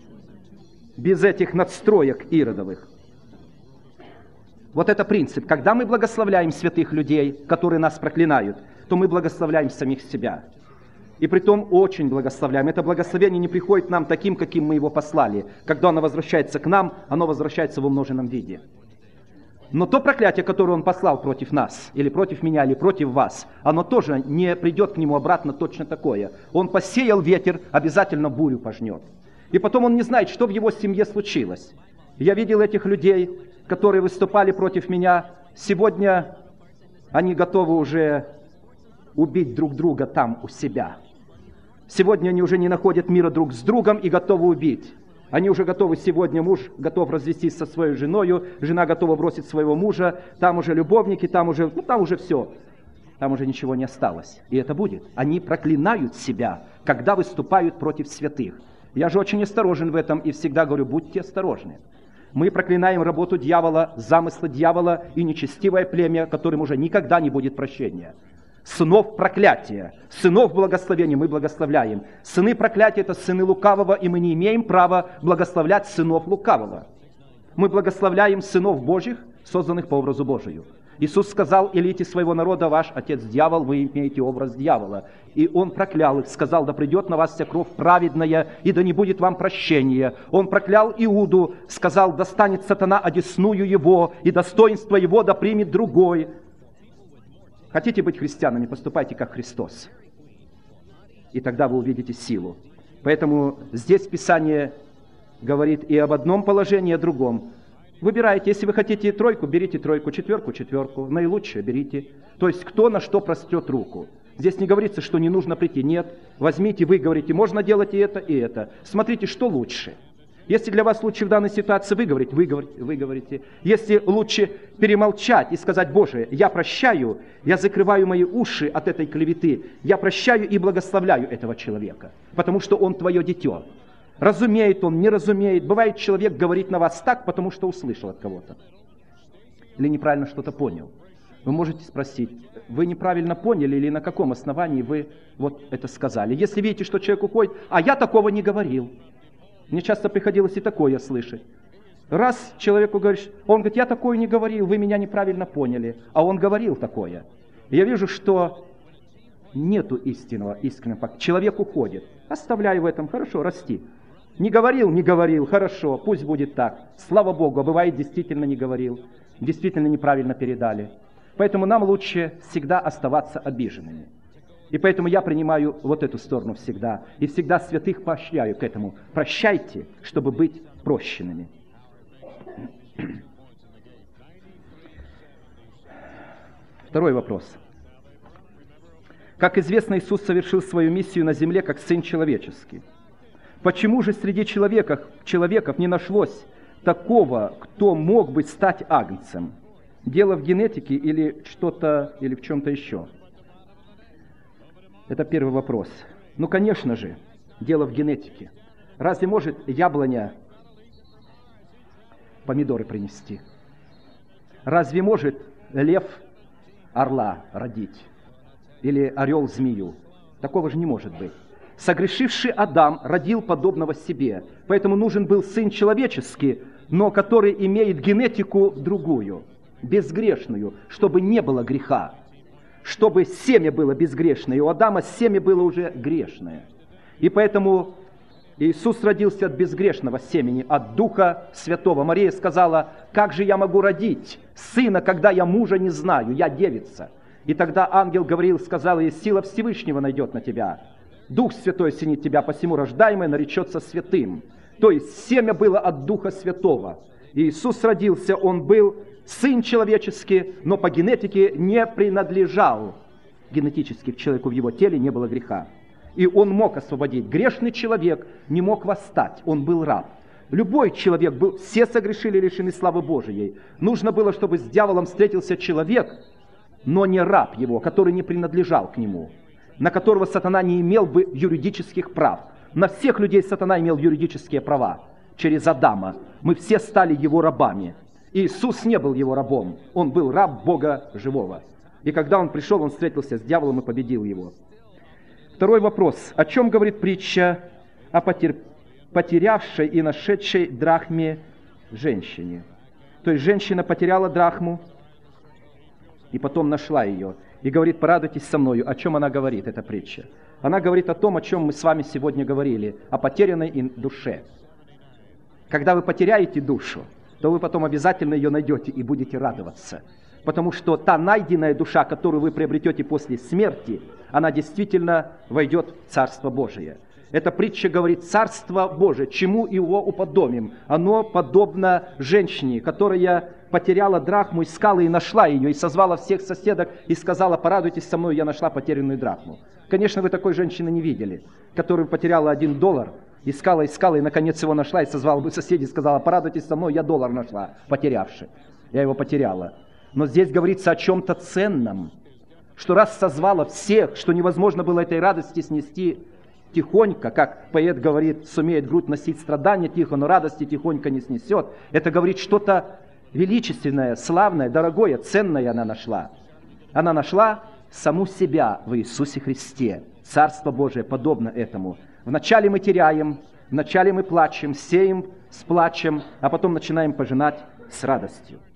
без этих надстроек иродовых. Вот это принцип. Когда мы благословляем святых людей, которые нас проклинают, то мы благословляем самих себя. И притом очень благословляем. Это благословение не приходит к нам таким, каким мы его послали. Когда оно возвращается к нам, оно возвращается в умноженном виде. Но то проклятие, которое он послал против нас, или против меня, или против вас, оно тоже не придет к нему обратно точно такое. Он посеял ветер, обязательно бурю пожнет. И потом он не знает, что в его семье случилось. Я видел этих людей, которые выступали против меня. Сегодня они готовы уже убить друг друга там, у себя. Сегодня они уже не находят мира друг с другом и готовы убить. Они уже готовы сегодня, муж готов развестись со своей женой, жена готова бросить своего мужа, там уже любовники, там уже, ну там уже все. Там уже ничего не осталось. И это будет. Они проклинают себя, когда выступают против святых. Я же очень осторожен в этом и всегда говорю: будьте осторожны. Мы проклинаем работу дьявола, замыслы дьявола и нечестивое племя, которым уже никогда не будет прощения. Сынов проклятия, сынов благословения мы благословляем. Сыны проклятия — это сыны лукавого, и мы не имеем права благословлять сынов лукавого. Мы благословляем сынов Божьих, созданных по образу Божию. Иисус сказал: «Илите своего народа, ваш отец дьявол, вы имеете образ дьявола». И Он проклял их, сказал: «Да придет на вас вся кровь праведная, и да не будет вам прощения». Он проклял Иуду, сказал: «Да станет сатана одесную его, и достоинство его да примет другой». Хотите быть христианами, поступайте как Христос, и тогда вы увидите силу. Поэтому здесь Писание говорит и об одном положении, и о другом. Выбирайте, если вы хотите тройку, берите тройку, четверку, четверку, наилучшее берите. То есть кто на что прострет руку. Здесь не говорится, что не нужно прийти. Нет, возьмите, вы говорите: можно делать и это, и это. Смотрите, что лучше. Если для вас лучше в данной ситуации выговорить, вы говорите, вы говорите. Если лучше перемолчать и сказать: Боже, я прощаю, я закрываю мои уши от этой клеветы, я прощаю и благословляю этого человека, потому что он твое дитё. Разумеет он, не разумеет. Бывает, человек говорит на вас так, потому что услышал от кого-то. Или неправильно что-то понял. Вы можете спросить: вы неправильно поняли или на каком основании вы вот это сказали? Если видите, что человек уходит: а я такого не говорил. Мне часто приходилось и такое слышать. Раз человеку говоришь, он говорит: я такое не говорил, вы меня неправильно поняли. А он говорил такое. Я вижу, что нету истинного, истинного факта. Человек уходит. Оставляй в этом, хорошо, расти. Не говорил, не говорил, хорошо, пусть будет так. Слава Богу, а бывает, действительно не говорил, действительно неправильно передали. Поэтому нам лучше всегда оставаться обиженными. И поэтому я принимаю вот эту сторону всегда. И всегда святых поощряю к этому. Прощайте, чтобы быть прощенными. Второй вопрос. Как известно, Иисус совершил свою миссию на земле как Сын Человеческий. Почему же среди человеков, человеков не нашлось такого, кто мог бы стать агнцем? Дело в генетике или что-то, или в чем-то еще? Это первый вопрос. Ну, конечно же, дело в генетике. Разве может яблоня помидоры принести? Разве может лев орла родить? Или орел змею? Такого же не может быть. Согрешивший Адам родил подобного себе, поэтому нужен был Сын Человеческий, но который имеет генетику другую, безгрешную, чтобы не было греха, чтобы семя было безгрешное. И у Адама семя было уже грешное. И поэтому Иисус родился от безгрешного семени, от Духа Святого. Мария сказала: «Как же я могу родить сына, когда я мужа не знаю, я девица?» И тогда ангел говорил, сказал ей: «Сила Всевышнего найдет на тебя. Дух Святой осенит тебя, посему рождаемое наречется святым». То есть семя было от Духа Святого. И Иисус родился, Он был Сын Человеческий, но по генетике не принадлежал. Генетически к человеку в его теле не было греха. И Он мог освободить. Грешный человек не мог восстать, он был раб. Любой человек был, все согрешили, лишены славы Божией. Нужно было, чтобы с дьяволом встретился человек, но не раб его, который не принадлежал к нему, на которого сатана не имел бы юридических прав. На всех людей сатана имел юридические права. Через Адама мы все стали его рабами. Иисус не был его рабом, он был раб Бога живого. И когда он пришел, он встретился с дьяволом и победил его. Второй вопрос. О чем говорит притча о потер... потерявшей и нашедшей драхме женщине? То есть женщина потеряла драхму и потом нашла ее. И говорит: «Порадуйтесь со мною». О чем она говорит, эта притча? Она говорит о том, о чем мы с вами сегодня говорили, о потерянной душе. Когда вы потеряете душу, то вы потом обязательно ее найдете и будете радоваться. Потому что та найденная душа, которую вы приобретете после смерти, она действительно войдет в Царство Божие. Эта притча говорит: Царство Божие, чему его уподобим? Оно подобно женщине, которая потеряла драхму, искала и нашла ее, и созвала всех соседок и сказала: «Порадуйтесь со мной, я нашла потерянную драхму». Конечно, вы такой женщины не видели, которая потеряла один доллар, искала, искала, и наконец его нашла, и созвала бы соседей и сказала: «Порадуйтесь со мной, я доллар нашла, потерявший, я его потеряла». Но здесь говорится о чем-то ценном, что раз созвала всех, что невозможно было этой радости снести тихонько, как поэт говорит: «Сумеет грудь носить страдания тихо, но радости тихонько не снесет». Это говорит что-то величественное, славное, дорогое, ценное она нашла. Она нашла саму себя в Иисусе Христе. Царство Божие подобно этому. Вначале мы теряем, вначале мы плачем, сеем с плачем, а потом начинаем пожинать с радостью.